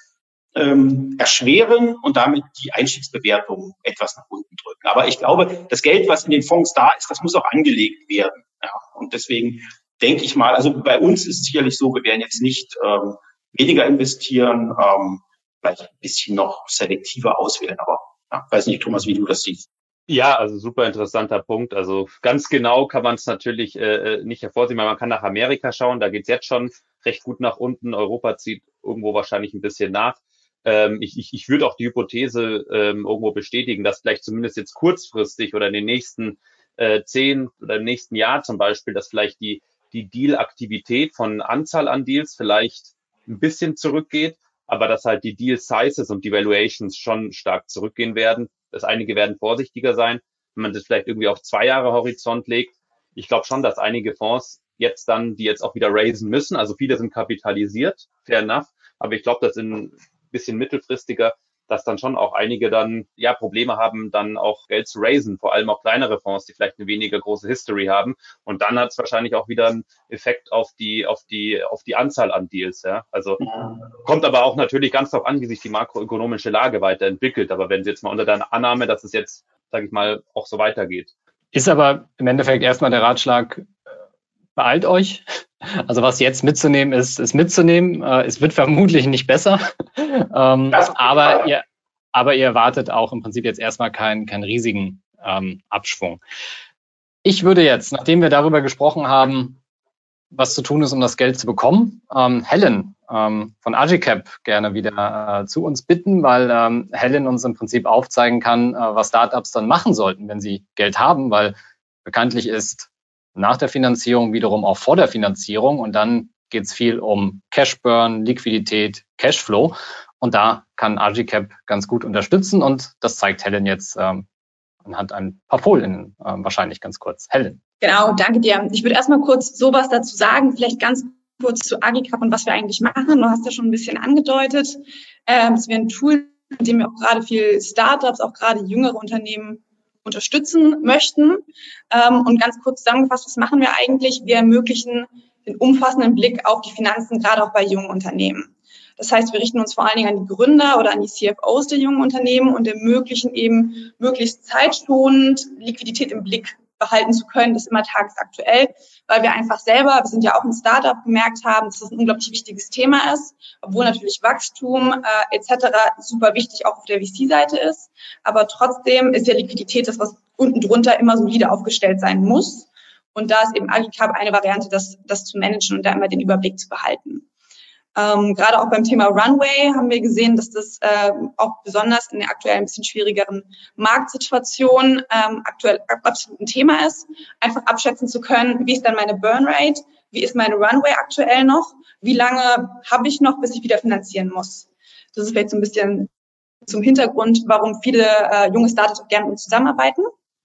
ähm, erschweren und damit die Einstiegsbewertung etwas nach unten drücken. Aber ich glaube, das Geld, was in den Fonds da ist, das muss auch angelegt werden. Ja, und deswegen denke ich mal, also bei uns ist es sicherlich so, wir werden jetzt nicht ähm, weniger investieren, ähm, vielleicht ein bisschen noch selektiver auswählen, aber ja, weiß nicht, Thomas, wie du das siehst. Ja, also super interessanter Punkt. Also ganz genau kann man es natürlich äh, nicht hervorsehen, weil man kann nach Amerika schauen, da geht's jetzt schon recht gut nach unten. Europa zieht irgendwo wahrscheinlich ein bisschen nach. Ähm, ich, ich, ich würde auch die Hypothese ähm, irgendwo bestätigen, dass vielleicht zumindest jetzt kurzfristig oder in den nächsten äh, zehn oder im nächsten Jahr zum Beispiel, dass vielleicht die, die Deal-Aktivität von Anzahl an Deals vielleicht ein bisschen zurückgeht, aber dass halt die Deal Sizes und die Valuations schon stark zurückgehen werden. Das einige werden vorsichtiger sein, wenn man das vielleicht irgendwie auf zwei Jahre Horizont legt. Ich glaube schon, dass einige Fonds jetzt dann, die jetzt auch wieder raisen müssen, also viele sind kapitalisiert, fair enough, aber ich glaube, dass in ein bisschen mittelfristiger, dass dann schon auch einige dann ja Probleme haben, dann auch Geld zu raisen, vor allem auch kleinere Fonds, die vielleicht eine weniger große History haben. Und dann hat es wahrscheinlich auch wieder einen Effekt auf die auf die auf die Anzahl an Deals. Ja, also ja. Kommt aber auch natürlich ganz darauf an, wie sich die makroökonomische Lage weiterentwickelt. Aber wenn Sie jetzt mal unter der Annahme, dass es jetzt, sage ich mal, auch so weitergeht, ist aber im Endeffekt erstmal der Ratschlag: Beeilt euch. Also was jetzt mitzunehmen ist, ist mitzunehmen. Äh, es wird vermutlich nicht besser, ähm, aber ihr, aber ihr erwartet auch im Prinzip jetzt erstmal keinen, keinen riesigen ähm, Abschwung. Ich würde jetzt, nachdem wir darüber gesprochen haben, was zu tun ist, um das Geld zu bekommen, ähm, Helen ähm, von Agicap gerne wieder äh, zu uns bitten, weil ähm, Helen uns im Prinzip aufzeigen kann, äh, was Startups dann machen sollten, wenn sie Geld haben, weil bekanntlich ist nach der Finanzierung wiederum auch vor der Finanzierung und dann geht es viel um Cashburn, Liquidität, Cashflow und da kann Agicap ganz gut unterstützen und das zeigt Helen jetzt ähm, anhand ein paar Folien ähm, wahrscheinlich ganz kurz. Helen. Genau, danke dir. Ich würde erstmal kurz sowas dazu sagen, vielleicht ganz kurz zu Agicap und was wir eigentlich machen. Du hast ja schon ein bisschen angedeutet, ähm, dass wir ein Tool, mit dem wir auch gerade viel Startups, auch gerade jüngere Unternehmen unterstützen möchten. Ähm, und ganz kurz zusammengefasst, was machen wir eigentlich? Wir ermöglichen den umfassenden Blick auf die Finanzen, gerade auch bei jungen Unternehmen. Das heißt, wir richten uns vor allen Dingen an die Gründer oder an die C F Os der jungen Unternehmen und ermöglichen eben möglichst zeitschonend Liquidität im Blick behalten zu können, das immer tagesaktuell, weil wir einfach selber, wir sind ja auch ein Startup, gemerkt haben, dass das ein unglaublich wichtiges Thema ist, obwohl natürlich Wachstum äh, et cetera super wichtig auch auf der V C-Seite ist. Aber trotzdem ist ja Liquidität das, was unten drunter immer solide aufgestellt sein muss. Und da ist eben Agicap eine Variante, das, das zu managen und da immer den Überblick zu behalten. Ähm, gerade auch beim Thema Runway haben wir gesehen, dass das äh, auch besonders in der aktuell ein bisschen schwierigeren Marktsituation ähm, aktuell absolut ein Thema ist, einfach abschätzen zu können, wie ist dann meine Burn Rate, wie ist meine Runway aktuell noch, wie lange habe ich noch, bis ich wieder finanzieren muss. Das ist vielleicht so ein bisschen zum Hintergrund, warum viele äh, junge Startups auch gerne mit uns zusammenarbeiten.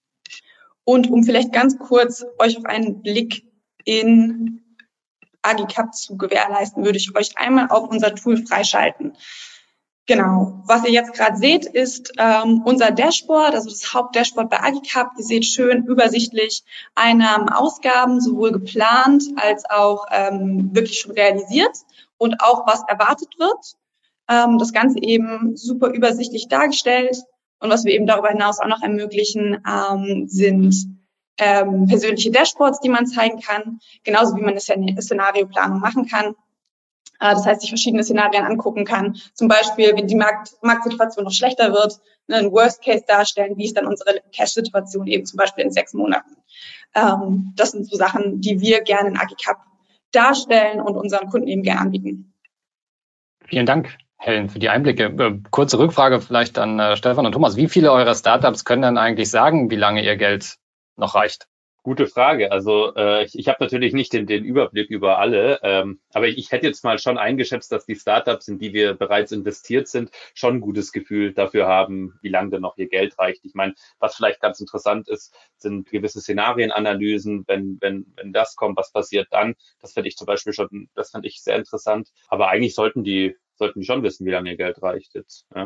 Und um vielleicht ganz kurz euch auf einen Blick in Agicap zu gewährleisten, würde ich euch einmal auf unser Tool freischalten. Genau. Was ihr jetzt gerade seht, ist ähm, unser Dashboard, also das Hauptdashboard bei Agicap. Ihr seht schön übersichtlich Einnahmen, Ausgaben, sowohl geplant als auch ähm, wirklich schon realisiert und auch was erwartet wird. Ähm, das Ganze eben super übersichtlich dargestellt. Und was wir eben darüber hinaus auch noch ermöglichen, ähm, sind ähm, persönliche Dashboards, die man zeigen kann, genauso wie man eine Szenarioplanung machen kann. Äh, das heißt, sich verschiedene Szenarien angucken kann. Zum Beispiel, wenn die Markt, Marktsituation noch schlechter wird, ne, einen Worst Case darstellen, wie ist dann unsere Cash-Situation eben zum Beispiel in sechs Monaten. Ähm, das sind so Sachen, die wir gerne in Agicap darstellen und unseren Kunden eben gerne anbieten. Vielen Dank, Helen, für die Einblicke. Äh, kurze Rückfrage vielleicht an äh, Stefan und Thomas. Wie viele eurer Startups können dann eigentlich sagen, wie lange ihr Geld noch reicht? Gute Frage. Also äh, ich, ich habe natürlich nicht den, den Überblick über alle, ähm, aber ich, ich hätte jetzt mal schon eingeschätzt, dass die Startups, in die wir bereits investiert sind, schon ein gutes Gefühl dafür haben, wie lange denn noch ihr Geld reicht. Ich meine, was vielleicht ganz interessant ist, sind gewisse Szenarienanalysen. Wenn wenn wenn das kommt, was passiert dann? Das finde ich zum Beispiel schon, das finde ich sehr interessant. Aber eigentlich sollten die sollten die schon wissen, wie lange ihr Geld reicht jetzt. Ja.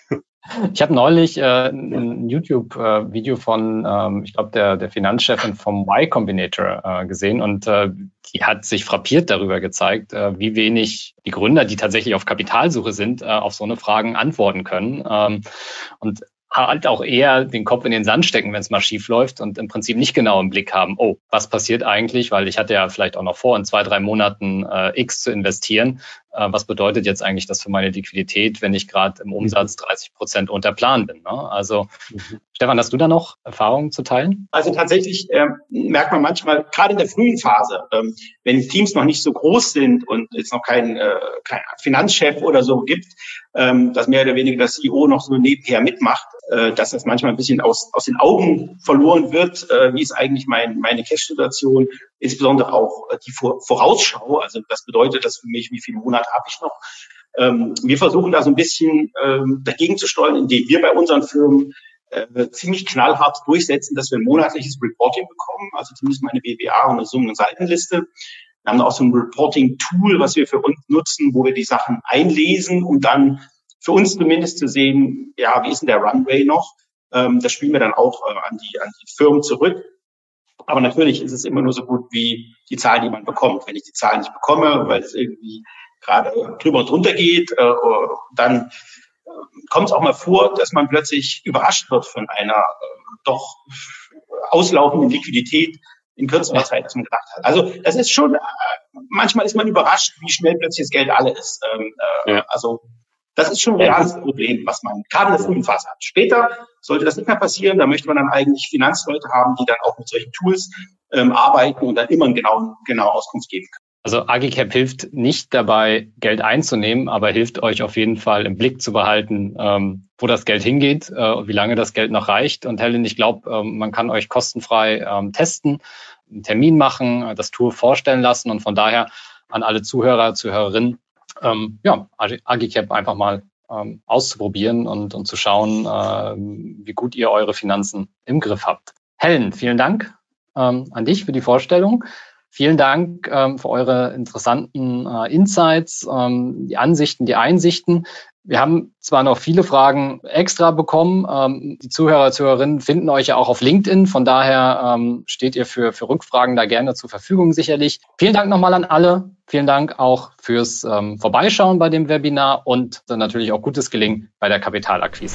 Ich habe neulich äh, ein YouTube-Video äh, von, ähm, ich glaube, der, der Finanzchefin vom Y Combinator äh, gesehen und äh, die hat sich frappiert darüber gezeigt, äh, wie wenig die Gründer, die tatsächlich auf Kapitalsuche sind, äh, auf so eine Fragen antworten können. Ähm, und halt auch eher den Kopf in den Sand stecken, wenn es mal schief läuft und im Prinzip nicht genau im Blick haben, oh, was passiert eigentlich, weil ich hatte ja vielleicht auch noch vor, in zwei, drei Monaten äh, X zu investieren. Äh, was bedeutet jetzt eigentlich das für meine Liquidität, wenn ich gerade im Umsatz dreißig Prozent unter Plan bin? Ne? Also mhm. Stefan, hast du da noch Erfahrungen zu teilen? Also tatsächlich ähm, merkt man manchmal, gerade in der frühen Phase, ähm, wenn Teams noch nicht so groß sind und es noch keinen äh, kein Finanzchef oder so gibt, ähm, dass mehr oder weniger das C E O noch so nebenher mitmacht, äh, dass das manchmal ein bisschen aus aus den Augen verloren wird. Äh, wie ist eigentlich mein, meine Cash-Situation? Insbesondere auch äh, die Vor- Vorausschau. Also das bedeutet das für mich, wie viele Monate habe ich noch? Ähm, wir versuchen da so ein bisschen ähm, dagegen zu steuern, indem wir bei unseren Firmen äh, ziemlich knallhart durchsetzen, dass wir ein monatliches Reporting bekommen, also zumindest mal eine B W A und eine Summen- und Seitenliste. Wir haben auch so ein Reporting-Tool, was wir für uns nutzen, wo wir die Sachen einlesen, um dann für uns zumindest zu sehen, ja, wie ist denn der Runway noch? Ähm, das spielen wir dann auch äh, an die, an die Firmen zurück. Aber natürlich ist es immer nur so gut wie die Zahlen, die man bekommt. Wenn ich die Zahlen nicht bekomme, weil es irgendwie gerade drüber und drunter geht, äh, dann äh, kommt es auch mal vor, dass man plötzlich überrascht wird von einer äh, doch auslaufenden Liquidität in kürzerer Zeit, als man gedacht hat. Also das ist schon, äh, manchmal ist man überrascht, wie schnell plötzlich das Geld alle ist. Ähm, äh, ja. Also das ist schon ein reales Problem, was man gerade in der frühen Phase hat. Später sollte das nicht mehr passieren. Da möchte man dann eigentlich Finanzleute haben, die dann auch mit solchen Tools ähm, arbeiten und dann immer eine genaue, genaue Auskunft geben können. Also Agicap hilft nicht dabei, Geld einzunehmen, aber hilft euch auf jeden Fall im Blick zu behalten, ähm, wo das Geld hingeht äh, und wie lange das Geld noch reicht. Und Helen, ich glaube, ähm, man kann euch kostenfrei ähm, testen, einen Termin machen, das Tool vorstellen lassen und von daher an alle Zuhörer, Zuhörerinnen, ähm, ja, Agicap einfach mal ähm, auszuprobieren und, und zu schauen, äh, wie gut ihr eure Finanzen im Griff habt. Helen, vielen Dank ähm, an dich für die Vorstellung. Vielen Dank ähm, für eure interessanten äh, Insights, ähm, die Ansichten, die Einsichten. Wir haben zwar noch viele Fragen extra bekommen. Ähm, die Zuhörer, Zuhörerinnen finden euch ja auch auf LinkedIn. Von daher ähm, steht ihr für, für Rückfragen da gerne zur Verfügung sicherlich. Vielen Dank nochmal an alle. Vielen Dank auch fürs ähm, Vorbeischauen bei dem Webinar und dann natürlich auch gutes Gelingen bei der Kapitalakquise.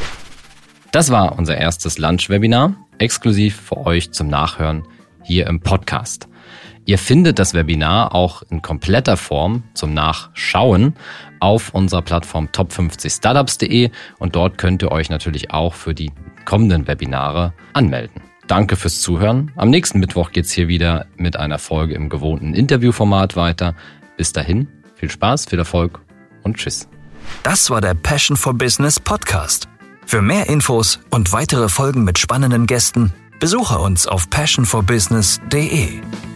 Das war unser erstes Lunch-Webinar, exklusiv für euch zum Nachhören hier im Podcast. Ihr findet das Webinar auch in kompletter Form zum Nachschauen auf unserer Plattform top fünfzig startups punkt de und dort könnt ihr euch natürlich auch für die kommenden Webinare anmelden. Danke fürs Zuhören. Am nächsten Mittwoch geht's hier wieder mit einer Folge im gewohnten Interviewformat weiter. Bis dahin, Viel Spaß, viel Erfolg und tschüss. Das war der Passion for Business Podcast. Für mehr Infos und weitere Folgen mit spannenden Gästen besuche uns auf passion for business punkt de.